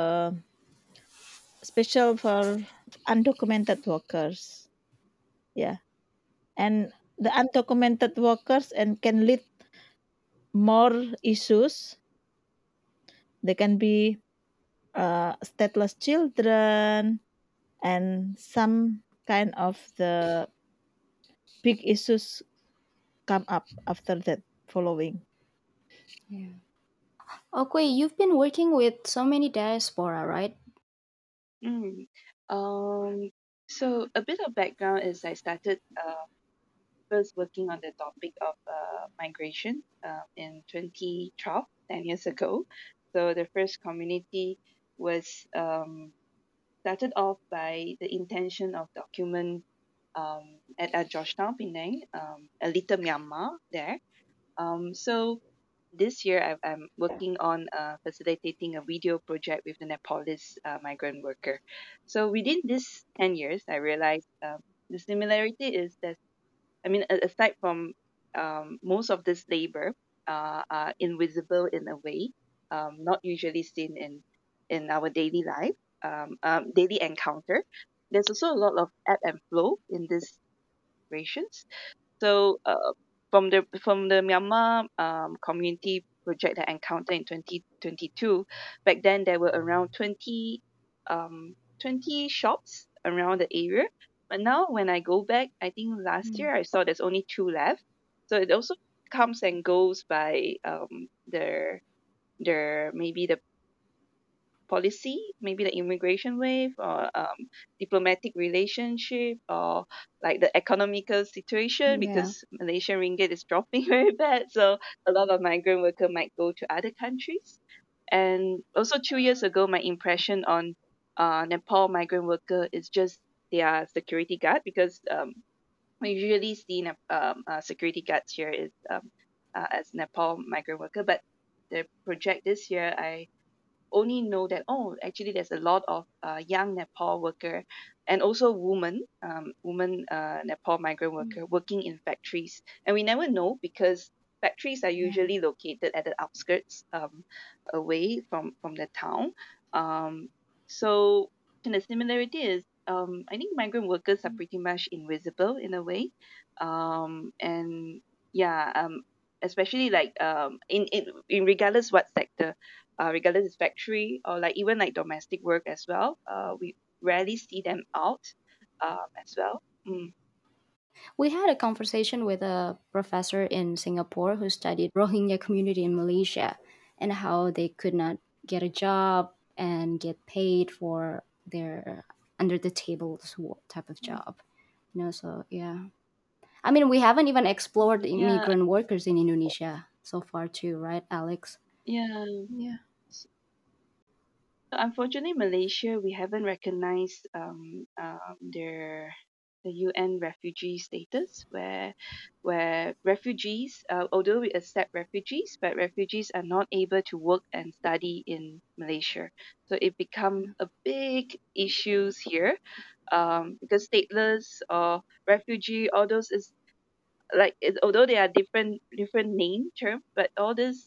special for undocumented workers. Yeah, and the undocumented workers and can lead more issues. They can be stateless children and some kind of the big issues come up after that following. Yeah. Okay, you've been working with so many diaspora, right? mm. So a bit of background is I started first working on the topic of migration in 2012, 10 years ago. So the first community was started off by the intention of document at Georgetown, Penang, a little Myanmar there. So this year I'm working on facilitating a video project with the Nepalese migrant worker. So within this 10 years, I realized the similarity is that, I mean, aside from most of this labor are invisible in a way, not usually seen in our daily life, daily encounter. There's also a lot of ebb and flow in these situations. So from the Myanmar community project that I encountered in 2022, back then there were around 20 shops around the area. But now when I go back, I think last Mm. year I saw there's only two left. So it also comes and goes by their maybe the policy, maybe the immigration wave or diplomatic relationship or like the economical situation Yeah. because Malaysian ringgit is dropping very bad. So a lot of migrant worker might go to other countries. And also 2 years ago, my impression on Nepal migrant worker is just they are security guard because we usually see security guards here is as Nepal migrant worker. But the project this year, I only know that oh actually there's a lot of young Nepal worker and also women Nepal migrant Mm. worker working in factories, and we never know because factories are Yeah. usually located at the outskirts away from the town. So and the similarity is I think migrant workers are pretty much invisible in a way, and yeah especially like in regardless what sector, regardless it's factory or like even like domestic work as well. We rarely see them out as well. Mm. We had a conversation with a professor in Singapore who studied Rohingya community in Malaysia and how they could not get a job and get paid for their under the table type of job. So yeah. I mean, we haven't even explored the Yeah, immigrant workers in Indonesia so far too, right, Alex? yeah. Yeah. So unfortunately, Malaysia, we haven't recognized their the UN refugee status, where refugees, although we accept refugees, but refugees are not able to work and study in Malaysia. So it become a big issues here, because stateless or refugee, all those is like although they are different name term, but all this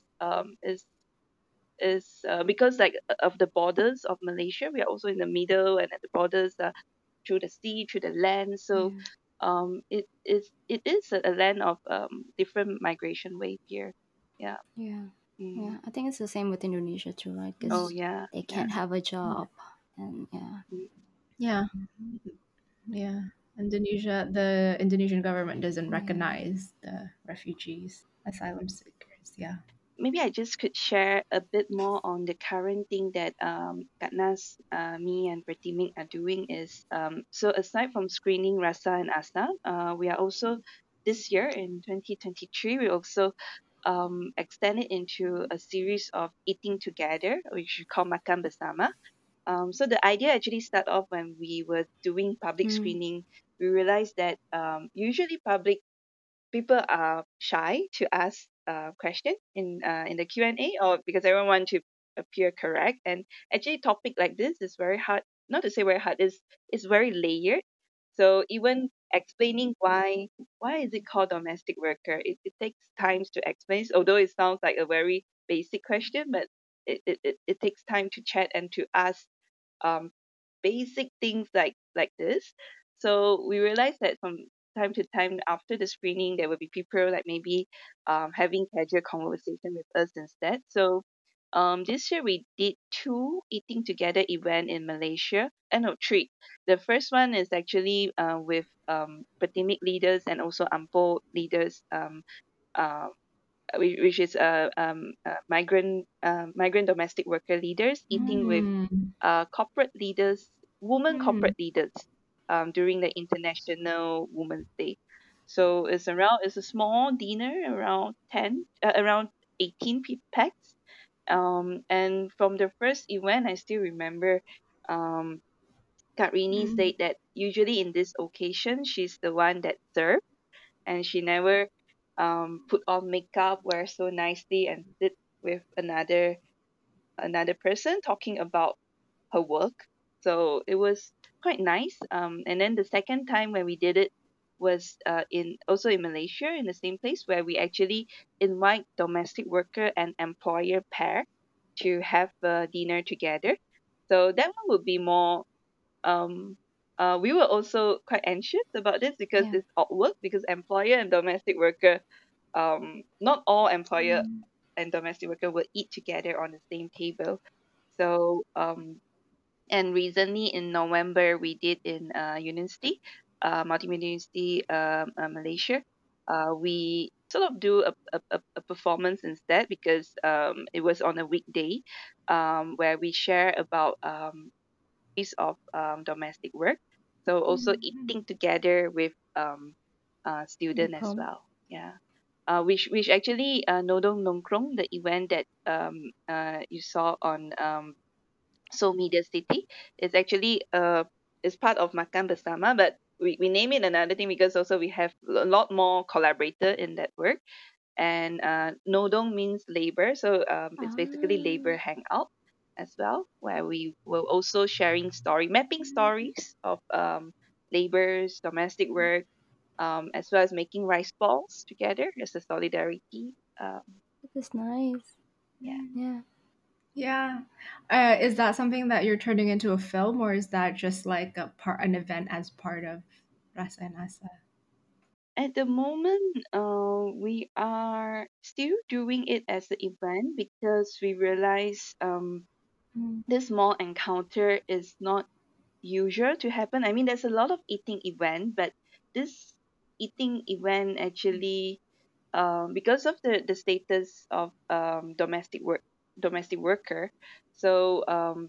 is because like of the borders of Malaysia. We are also in the middle and at the borders through the sea, through the land. So Yeah. it is a land of different migration wave here. Yeah. Yeah. Mm. Yeah. I think it's the same with Indonesia too, right? Oh Because yeah, they yeah. can't have a job. And yeah. Mm. Yeah. Yeah. The Indonesian government doesn't Yeah. recognize the refugees, asylum seekers. Yeah. Maybe I just could share a bit more on the current thing that Katnas, me and Pratimik are doing is so aside from screening Rasa and Asa, we are also this year in 2023 we also extend it into a series of eating together, which we call Makan Bersama. So the idea actually started off when we were doing public Mm. screening. We realized that usually public people are shy to ask question in the Q&A, or because everyone want to appear correct. And actually, topic like this is very hard. Not to say very hard. Is very layered. So even explaining why is it called domestic worker, it takes time to explain. Although it sounds like a very basic question, but it takes time to chat and to ask um, basic things like this. So we realized that from time to time after the screening, there will be people like maybe having casual conversation with us instead. So this year we did two eating together event in Malaysia. No, three. The first one is actually with Patinic leaders and also AMPO leaders. Uh, which is migrant domestic worker leaders eating with Mm. corporate leaders, women Mm. corporate leaders during the International Women's Day. So it's a small dinner around 18 packs. And from the first event, I still remember um, Karini Mm. said that usually in this occasion, she's the one that served, and she never put on makeup, wear so nicely, and sit with another person talking about her work. So it was quite nice. And then the second time when we did it was in also in Malaysia, in the same place where we actually invite domestic worker and employer pair to have a dinner together. So that one would be more um we were also quite anxious about this because Yeah. it's awkward, because employer and domestic worker, not all employer Mm. and domestic worker will eat together on the same table. So and recently in November we did in University, Multimedia University, Malaysia. We sort of do a performance instead, because it was on a weekday, where we share about of domestic work. So also Mm. eating together with The student as prom. well. Yeah. Which actually Nodong Nongkrong, the event that you saw on So Media City, is actually is part of Makan Bersama, but we name it another thing because also we have a lot more collaborator in that work. And Nodong means labor, so it's basically labor Ah, hangout as well, where we will also sharing mapping Mm. stories of laborers, domestic work, as well as making rice balls together as a solidarity. Um, that is nice. yeah. Mm. Yeah. Yeah. Is that something that you're turning into a film, or is that just like an event as part of Rasa and Asa? At the moment, we are still doing it as an event because we realize Mm. this small encounter is not usual to happen. I mean, there's a lot of eating event, but this eating event actually, because of the status of domestic worker, so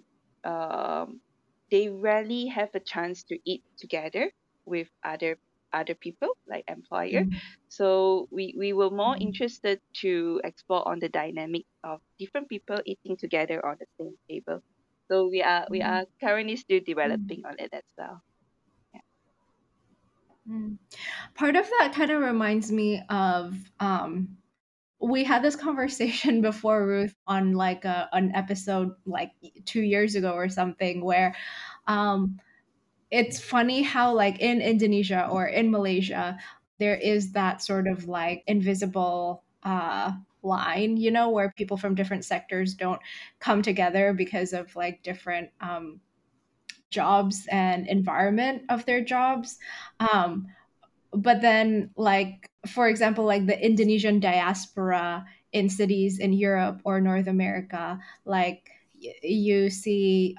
they rarely have a chance to eat together with other people like employer. Mm. So we were more Mm. interested to explore on the dynamic of different people eating together on the same table. So we are currently still Mm. developing on it as well. Yeah. Mm. Part of that kind of reminds me of we had this conversation before, Ruth, on like an episode like 2 years ago or something, where um it's funny how like in Indonesia or in Malaysia there is that sort of like invisible line, where people from different sectors don't come together because of like different jobs and environment of their jobs. um but then, like, for example, like the Indonesian diaspora in cities in Europe or North America, like you see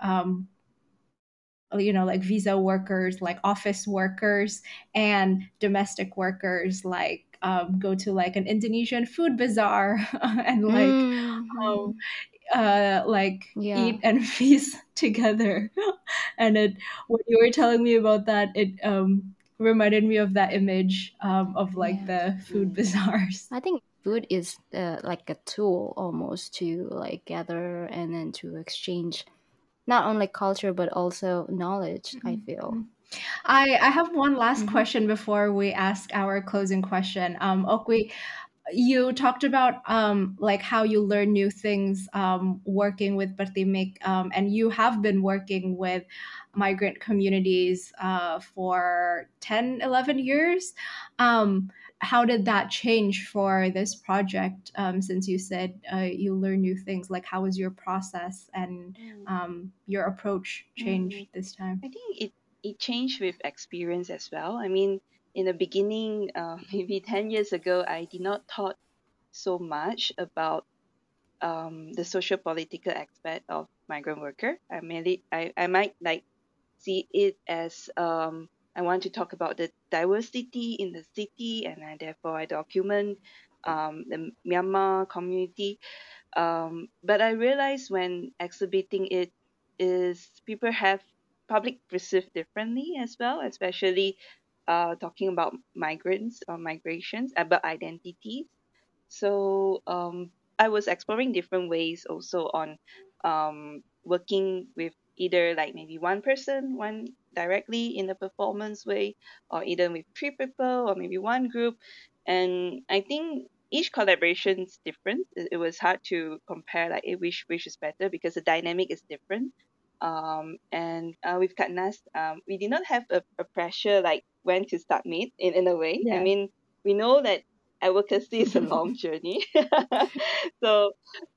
like visa workers, like office workers, and domestic workers, like go to like an Indonesian food bazaar and um, Mm-hmm. like Yeah. eat and feast together. And when you were telling me about that, it reminded me of that image of like Yeah. the food bazaars. I think food is like a tool almost to like gather and then to exchange not only culture but also knowledge, I feel. I have one last Mhm. question before we ask our closing question. Okwi, you talked about like how you learn new things working with Pertimik, and you have been working with migrant communities for 10, 11 years. How did that change for this project, since you said you learn new things? Like, how was your process and Mm, your approach mm. changed this time? I think it changed with experience as well. I mean, in the beginning, maybe 10 years ago, I did not thought so much about the social political aspect of migrant worker. I might like see it as I want to talk about the diversity in the city, and therefore I document the Myanmar community. But I realized when exhibiting it is people have public perceive differently as well, especially talking about migrants or migrations, about identities. So I was exploring different ways also on working with either like maybe one person, one directly in the performance way, or either with three people or maybe one group. And I think each collaboration is different. It was hard to compare like which is better because the dynamic is different. And with Katnas, we did not have a pressure like when to submit in a way. I Yeah. mean, we know that advocacy is a long journey. so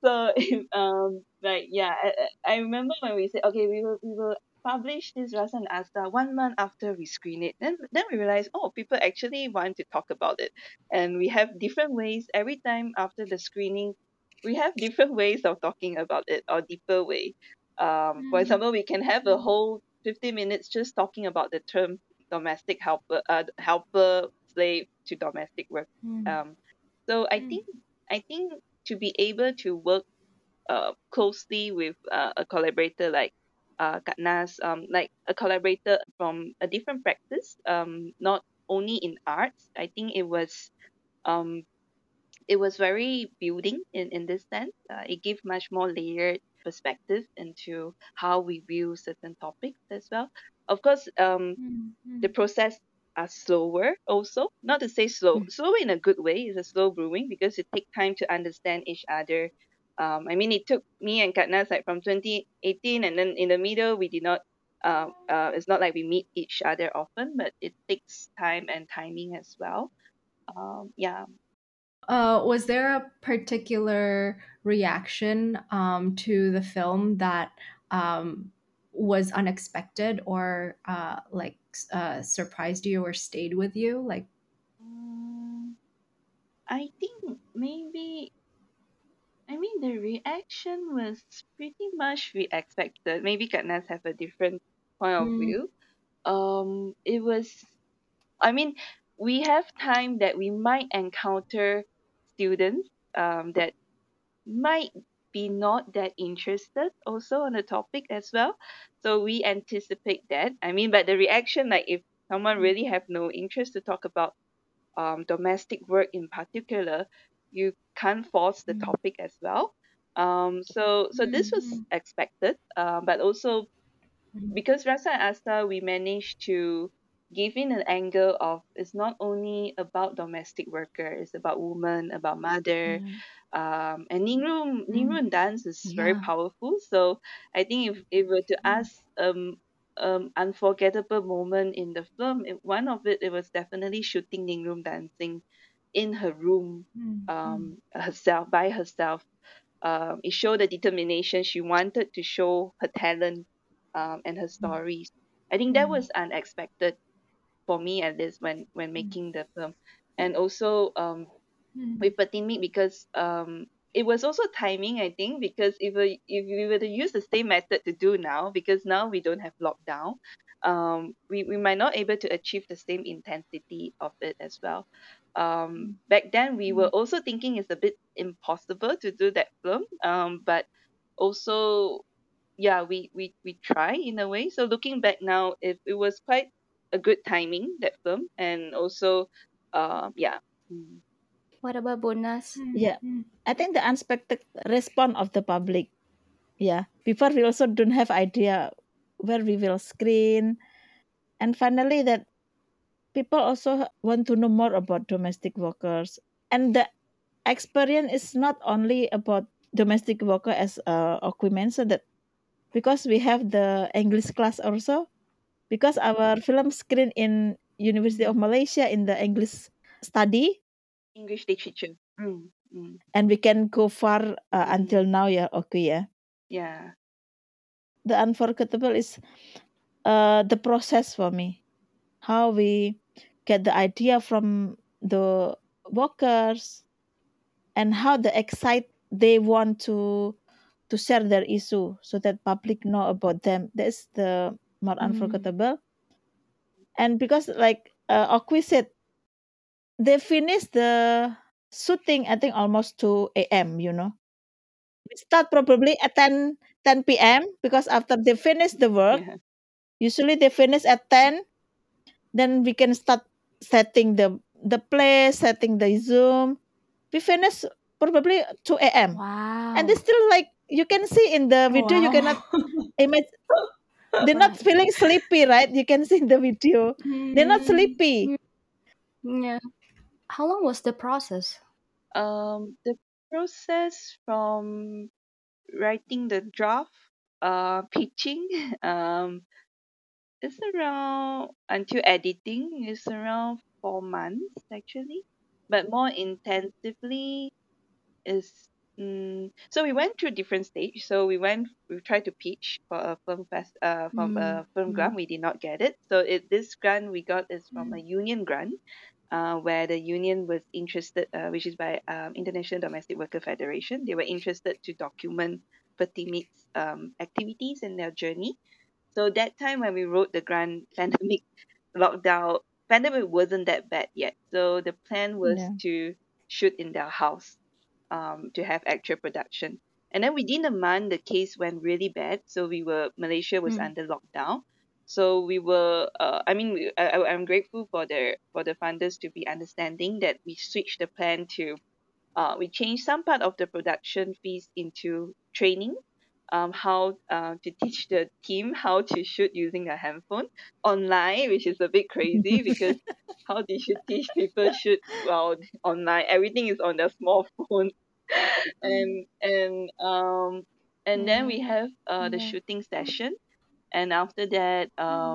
like yeah, I remember when we said okay, we will publish this Rasa and Asta 1 month after we screen it. Then we realized oh, people actually want to talk about it, and we have different ways every time after the screening. We have different ways of talking about it or deeper way. For example, we can have a whole 50 minutes just talking about the term domestic helper slave to domestic work. Um, so I think to be able to work closely with a collaborator like Katnas, like a collaborator from a different practice, not only in arts. I think um, it was very building in this sense. It gave much more layered perspective into how we view certain topics as well. Of course, the process are slower also. Not to say slow in a good way. It's a slow brewing because it takes time to understand each other. I mean, it took me and Katnas like from 2018, and then in the middle we did not. It's not like we meet each other often, but it takes time and timing as well. Yeah. Was there a particular reaction to the film that um, was unexpected or surprised you or stayed with you? Like, Mm, I think maybe I mean, the reaction was pretty much we expected. Maybe Katnas have a different point of mm, view. It was, I mean, we have time that we might encounter students that might be not that interested also on the topic as well. So we anticipate that. I mean, but the reaction, like if someone really have no interest to talk about domestic work in particular, you can't force the topic as well. So this was expected, but also because Rasa and Asta, we managed to give in an angle of it's not only about domestic worker, it's about woman, about mother, Mm. and Ningrum dance is very Yeah. powerful. So I think if we were to ask unforgettable moment in the film, one of it was definitely shooting Ningrum dancing in her room, herself by herself. It showed the determination she wanted to show her talent and her stories. I think that was unexpected for me at least when making the film, and also with Patimi because it was also timing I think because if we were to use the same method to do now because now we don't have lockdown, we might not able to achieve the same intensity of it as well. Back then we were also thinking it's a bit impossible to do that film, but also yeah we try in a way. So looking back now it was quite a good timing that film, and also yeah. Mm. What about Bonas? Yeah. I think the unexpected response of the public. yeah, before we also don't have idea where we will screen. And finally that people also want to know more about domestic workers, and the experience is not only about domestic worker, as Okwi mentioned, that because we have the English class also, because our film screen in University of Malaysia in the English study, English literature. Mm. and we can go far until Mm. now. Yeah, okay, yeah. Yeah. The unforgettable is the process for me, how we get the idea from the workers, and how the excite they want to share their issue so that public know about them. That's the more Mm. unforgettable. And because like Okwi said, they finished the shooting I think almost 2 a.m. We start probably at 10 p.m. because after they finish the work, Yeah. usually they finish at 10. Then we can start setting the place, setting the Zoom. We finish probably 2 a.m. And Wow. it's still like you can see in the Oh video, you cannot wow. imagine. They're not Right. feeling sleepy, right? You can see in the video. They're not Mm. sleepy. Yeah. How long was the process? The process from writing the draft, pitching, is around until editing is around 4 months actually, but more intensively is so we went through different stage. So we tried to pitch for a from Mm. a film Mm. grant. We did not get it. So this grant we got is from a Mm. union grant, where the union was interested, which is by International Domestic Worker Federation. They were interested to document Petimi's activities and their journey. So that time when we wrote the grant, lockdown, pandemic wasn't that bad yet. So the plan was Yeah. to shoot in their house, to have actual production. And then within a month, the case went really bad. So Malaysia was Mm. under lockdown. So we were, I mean, I'm grateful for the funders to be understanding that we switched the plan to, we changed some part of the production fees into training, how to teach the team how to shoot using a handphone online, which is a bit crazy because how did you teach people shoot while online? Everything is on their small phone, and then Yeah. we have the Yeah. shooting session, and after that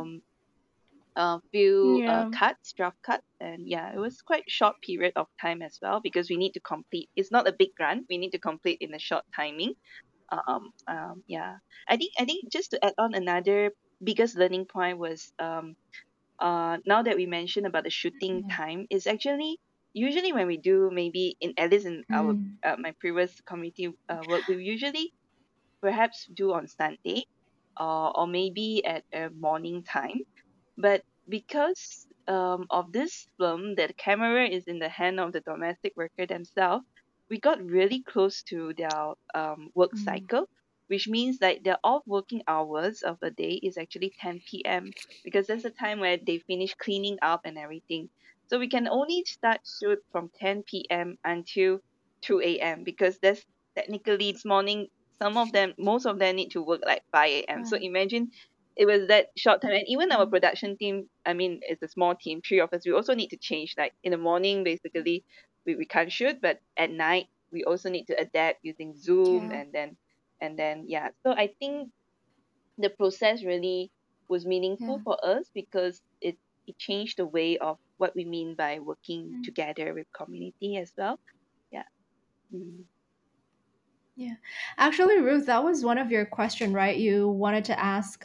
few Yeah. draft cuts, and yeah, it was quite short period of time as well because we need to complete. It's not a big run. We need to complete in a short timing. Yeah, I think just to add on, another biggest learning point was, now that we mentioned about the shooting Yeah. time, is actually usually when we do, maybe in at least in our Mm. my previous community work, we usually perhaps do on Sunday, or maybe at a morning time. But because of this film, that the camera is in the hand of the domestic worker themselves, we got really close to their work Mm. cycle, which means like their off working hours of the day is actually 10 p.m. because that's the time where they finish cleaning up and everything. So we can only start shoot from 10 p.m. until 2 a.m. because that's technically it's morning. Most of them need to work like 5 a.m. So Right. imagine it was that short time. And even our production team, I mean, it's a small team, three of us, we also need to change. Like in the morning, basically, we can't shoot, but at night, we also need to adapt using Zoom, Yeah. and then yeah. So I think the process really was meaningful Yeah. for us because it changed the way of what we mean by working Mm. together with community as well. Yeah. Mm. Yeah. Actually, Ruth, that was one of your question, right? You wanted to ask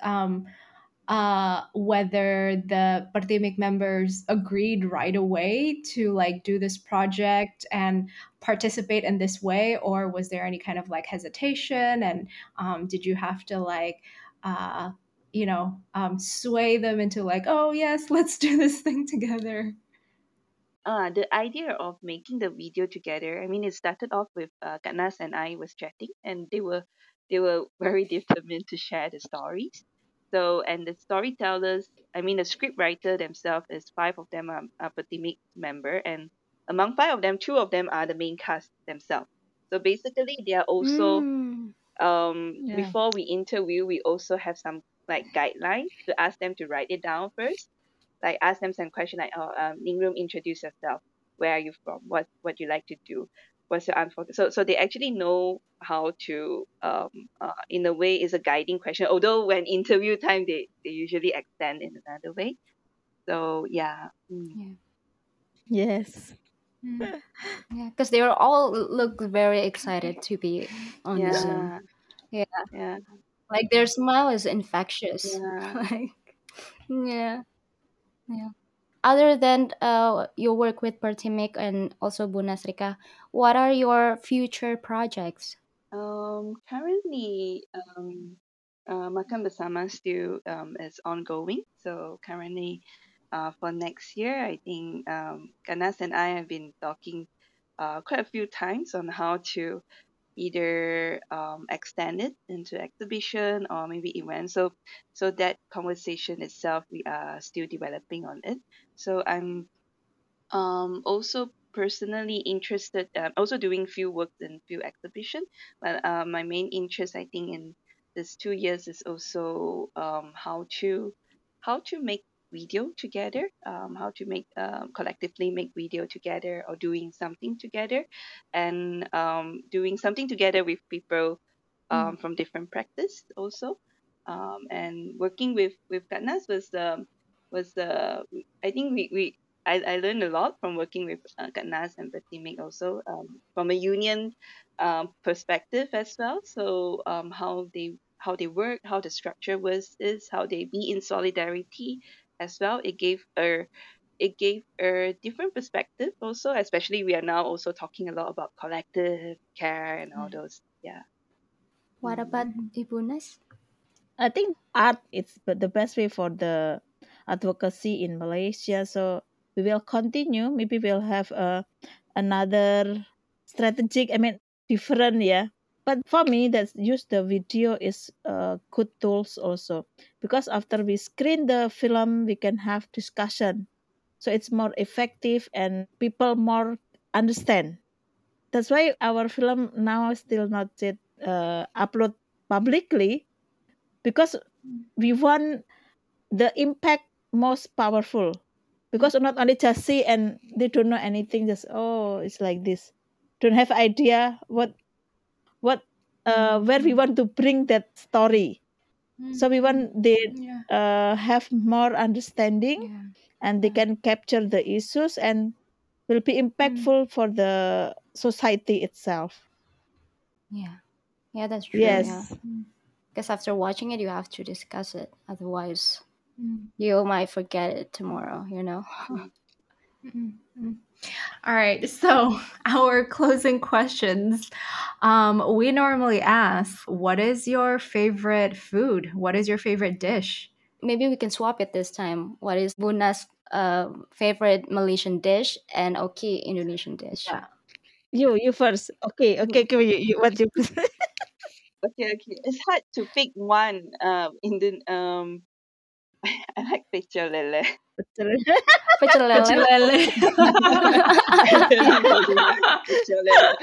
whether the Partimic members agreed right away to like do this project and participate in this way, or was there any kind of like hesitation? And did you have to like, uh, sway them into like, oh yes, let's do this thing together? The idea of making the video together, I mean, it started off with Katnas and I was chatting, and they were very determined to share the stories. So, and the storytellers, I mean, the script writer themselves is five of them are Patimik member, and among five of them, two of them are the main cast themselves. So basically, they are also Mm. Yeah. before we interview, we also have some like guidelines to ask them to write it down first. Like ask them some question like, oh, Ningrum, introduce yourself. Where are you from? What you like to do? What's your unfortunate? So they actually know how to in a way is a guiding question. Although when interview time they usually extend in another way. So yeah. Yeah. Yes. Mm. Yeah, because they are all look very excited to be on the Zoom. Yeah. Yeah, Yeah. like their smile is infectious. Yeah. Like, yeah, yeah. Other than your work with Pertimic and also Bu Nasrika, what are your future projects? Currently, Makan Bersama still is ongoing. So currently, for next year, I think Ganas and I have been talking quite a few times on how to either extend it into exhibition or maybe event. So that conversation itself, we are still developing on it. So I'm also personally interested, also doing few works in few exhibition, but my main interest I think in this 2 years is also how to make video together, how to make collectively make video together or doing something together, and doing something together with people Mm. from different practice also, and working with Katnas was I think I learned a lot from working with Katnas and Pratimik also, from a union perspective as well. So how they work, how the structure was is, how they be in solidarity as well. It gave a different perspective also, especially we are now also talking a lot about collective care and all Yeah. those. Yeah. What about Ibu Nas? I think art is the best way for the advocacy in Malaysia. So we will continue. Maybe we'll have another strategic. I mean, different, yeah. But for me, that's use the video is good tools also, because after we screen the film, we can have discussion. So it's more effective and people more understand. That's why our film now is still not yet upload publicly, because we want the impact most powerful, because not only just see and they don't know anything, just oh it's like this, don't have idea what where we want to bring that story. So we want they Yeah. have more understanding, Yeah, and they can capture the issues and will be impactful for the society itself. yeah, yeah. That's true. Yeah, Yes. because after watching it, you have to discuss it. Otherwise, Mm. you might forget it tomorrow. You know. All right, so our closing questions. We normally ask, what is your favorite food? What is your favorite dish? Maybe we can swap it this time. What is Buna's favorite Malaysian dish and Oki Indonesian dish? Yeah. You first. Okay, come you what you Okay, okay. It's hard to pick one. In the I like pecel lele. Pecel Pecel lele. lele. I really like pecel lele.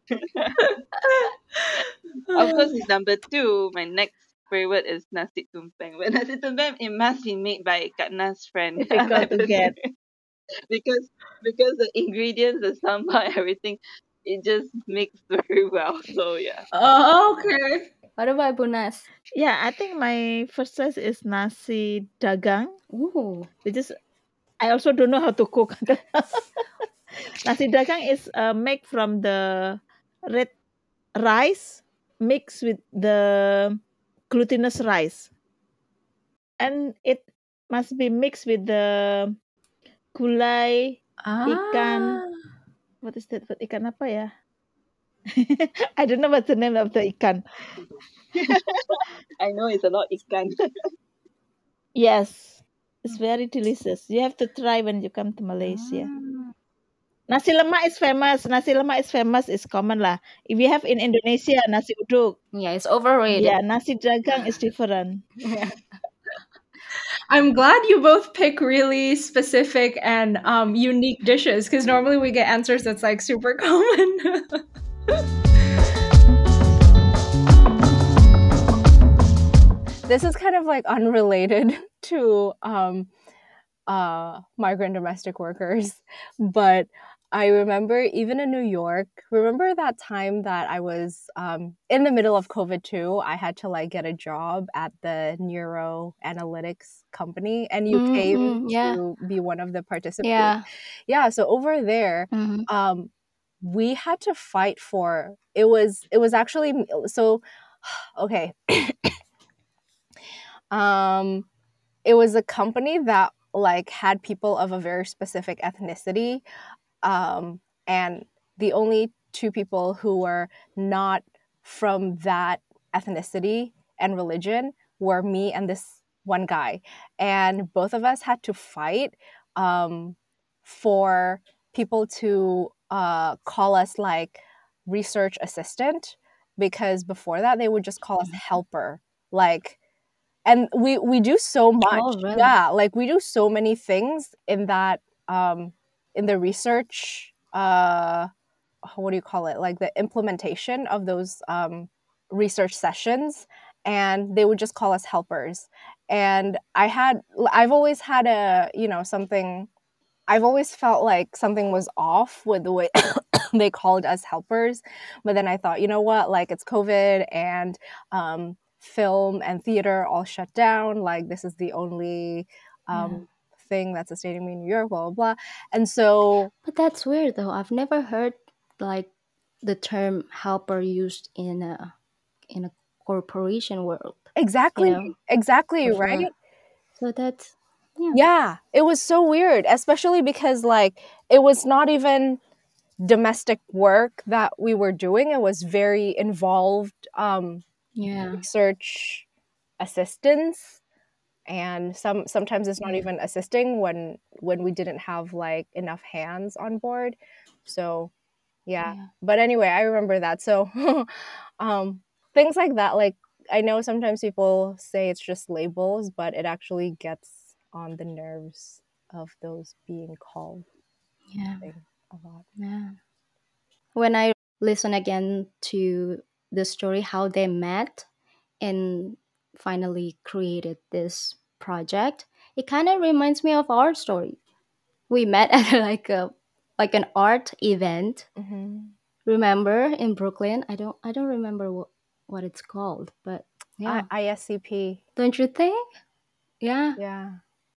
Of course, it's number two. My next favorite is nasi tumpeng. But nasi tumpeng, it must be made by Katna's friend. difficult to get. because the ingredients, the sambal, everything, it just mixed very well. So yeah. Oh, okay. What about Bunas? Yeah, I think my first choice is nasi dagang, Ooh. which is I also don't know how to cook. Nasi dagang is made from the red rice mixed with the glutinous rice, and it must be mixed with the gulai ikan. Ah. What is that? What ikan apa ya? I don't know what's the name of the ikan. I know it's a lot ikan. Yes, it's very delicious. You have to try when you come to Malaysia. Nasi lemak is famous. Nasi lemak is famous. It's common lah. If you have in Indonesia, nasi uduk. Yeah, it's overrated. Yeah, nasi dagang is different. I'm glad you both pick really specific and unique dishes, because normally we get answers that's like super common. this is kind of like unrelated to migrant domestic workers, but I remember even in New York, remember that time that I was in the middle of COVID too, I had to like get a job at the neuro analytics company, and you came Yeah. to be one of the participants. Yeah. Yeah, so over there, Mm-hmm. we had to fight for it was actually so okay. It was a company that like had people of a very specific ethnicity, and the only two people who were not from that ethnicity and religion were me and this one guy, and both of us had to fight for people to call us like research assistant, because before that they would just call us helper, like, and we do so much. Oh, really? Yeah, like we do so many things in that in the research what do you call it, like the implementation of those research sessions, and they would just call us helpers. And I've always had a, you know, something, I've always felt like something was off with the way they called us helpers. But then I thought, you know what, like it's COVID, and film and theater all shut down. Like this is the only thing that's sustaining me in New York, blah, blah, blah. And so. But that's weird though. I've never heard like the term helper used in a corporation world. Exactly. You know, Exactly, before. right? So that's Yeah, it was so weird, especially because like it was not even domestic work that we were doing. It was very involved research assistance, and sometimes it's not even assisting when we didn't have like enough hands on board. So yeah. But anyway, I remember that. So things like that, like I know sometimes people say it's just labels, but it actually gets on the nerves of those being called a lot. Yeah. When I listen again to the story, how they met and finally created this project, it kind of reminds me of our story. We met at like an art event. Remember, in Brooklyn? I don't remember what it's called, but yeah. ISCP. Don't you think? Yeah. Yeah.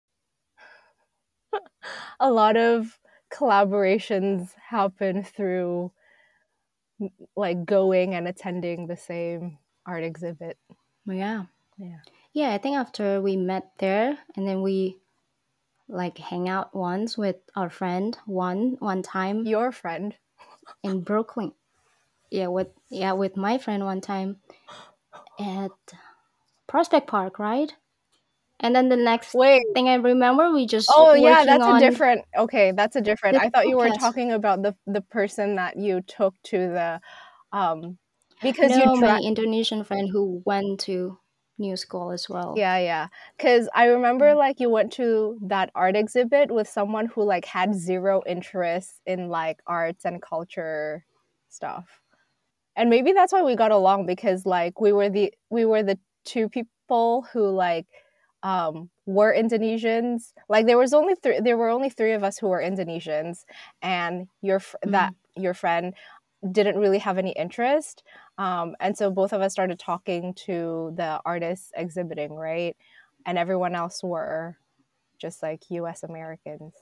A lot of collaborations happen through like going and attending the same art exhibit. Yeah. I think after we met there, and then we like hang out once with our friend one time. Your friend? In Brooklyn. With my friend one time at Prospect Park, right? And then the next thing I remember, we just that's a different. Okay, that's a different. I thought you were podcast. talking about the person that you took to the because no, my Indonesian friend who went to New School as well. Yeah, because I remember like you went to that art exhibit with someone who like had zero interest in like arts and culture stuff, and maybe that's why we got along, because like we were the two people who like were Indonesians. Like there were only three of us who were Indonesians, and your friend didn't really have any interest, and so both of us started talking to the artists exhibiting, right? And everyone else were just like US Americans.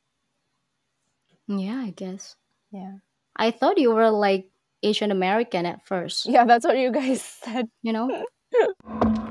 Yeah, I guess. Yeah, I thought you were like Asian American at first. Yeah, that's what you guys said. You know.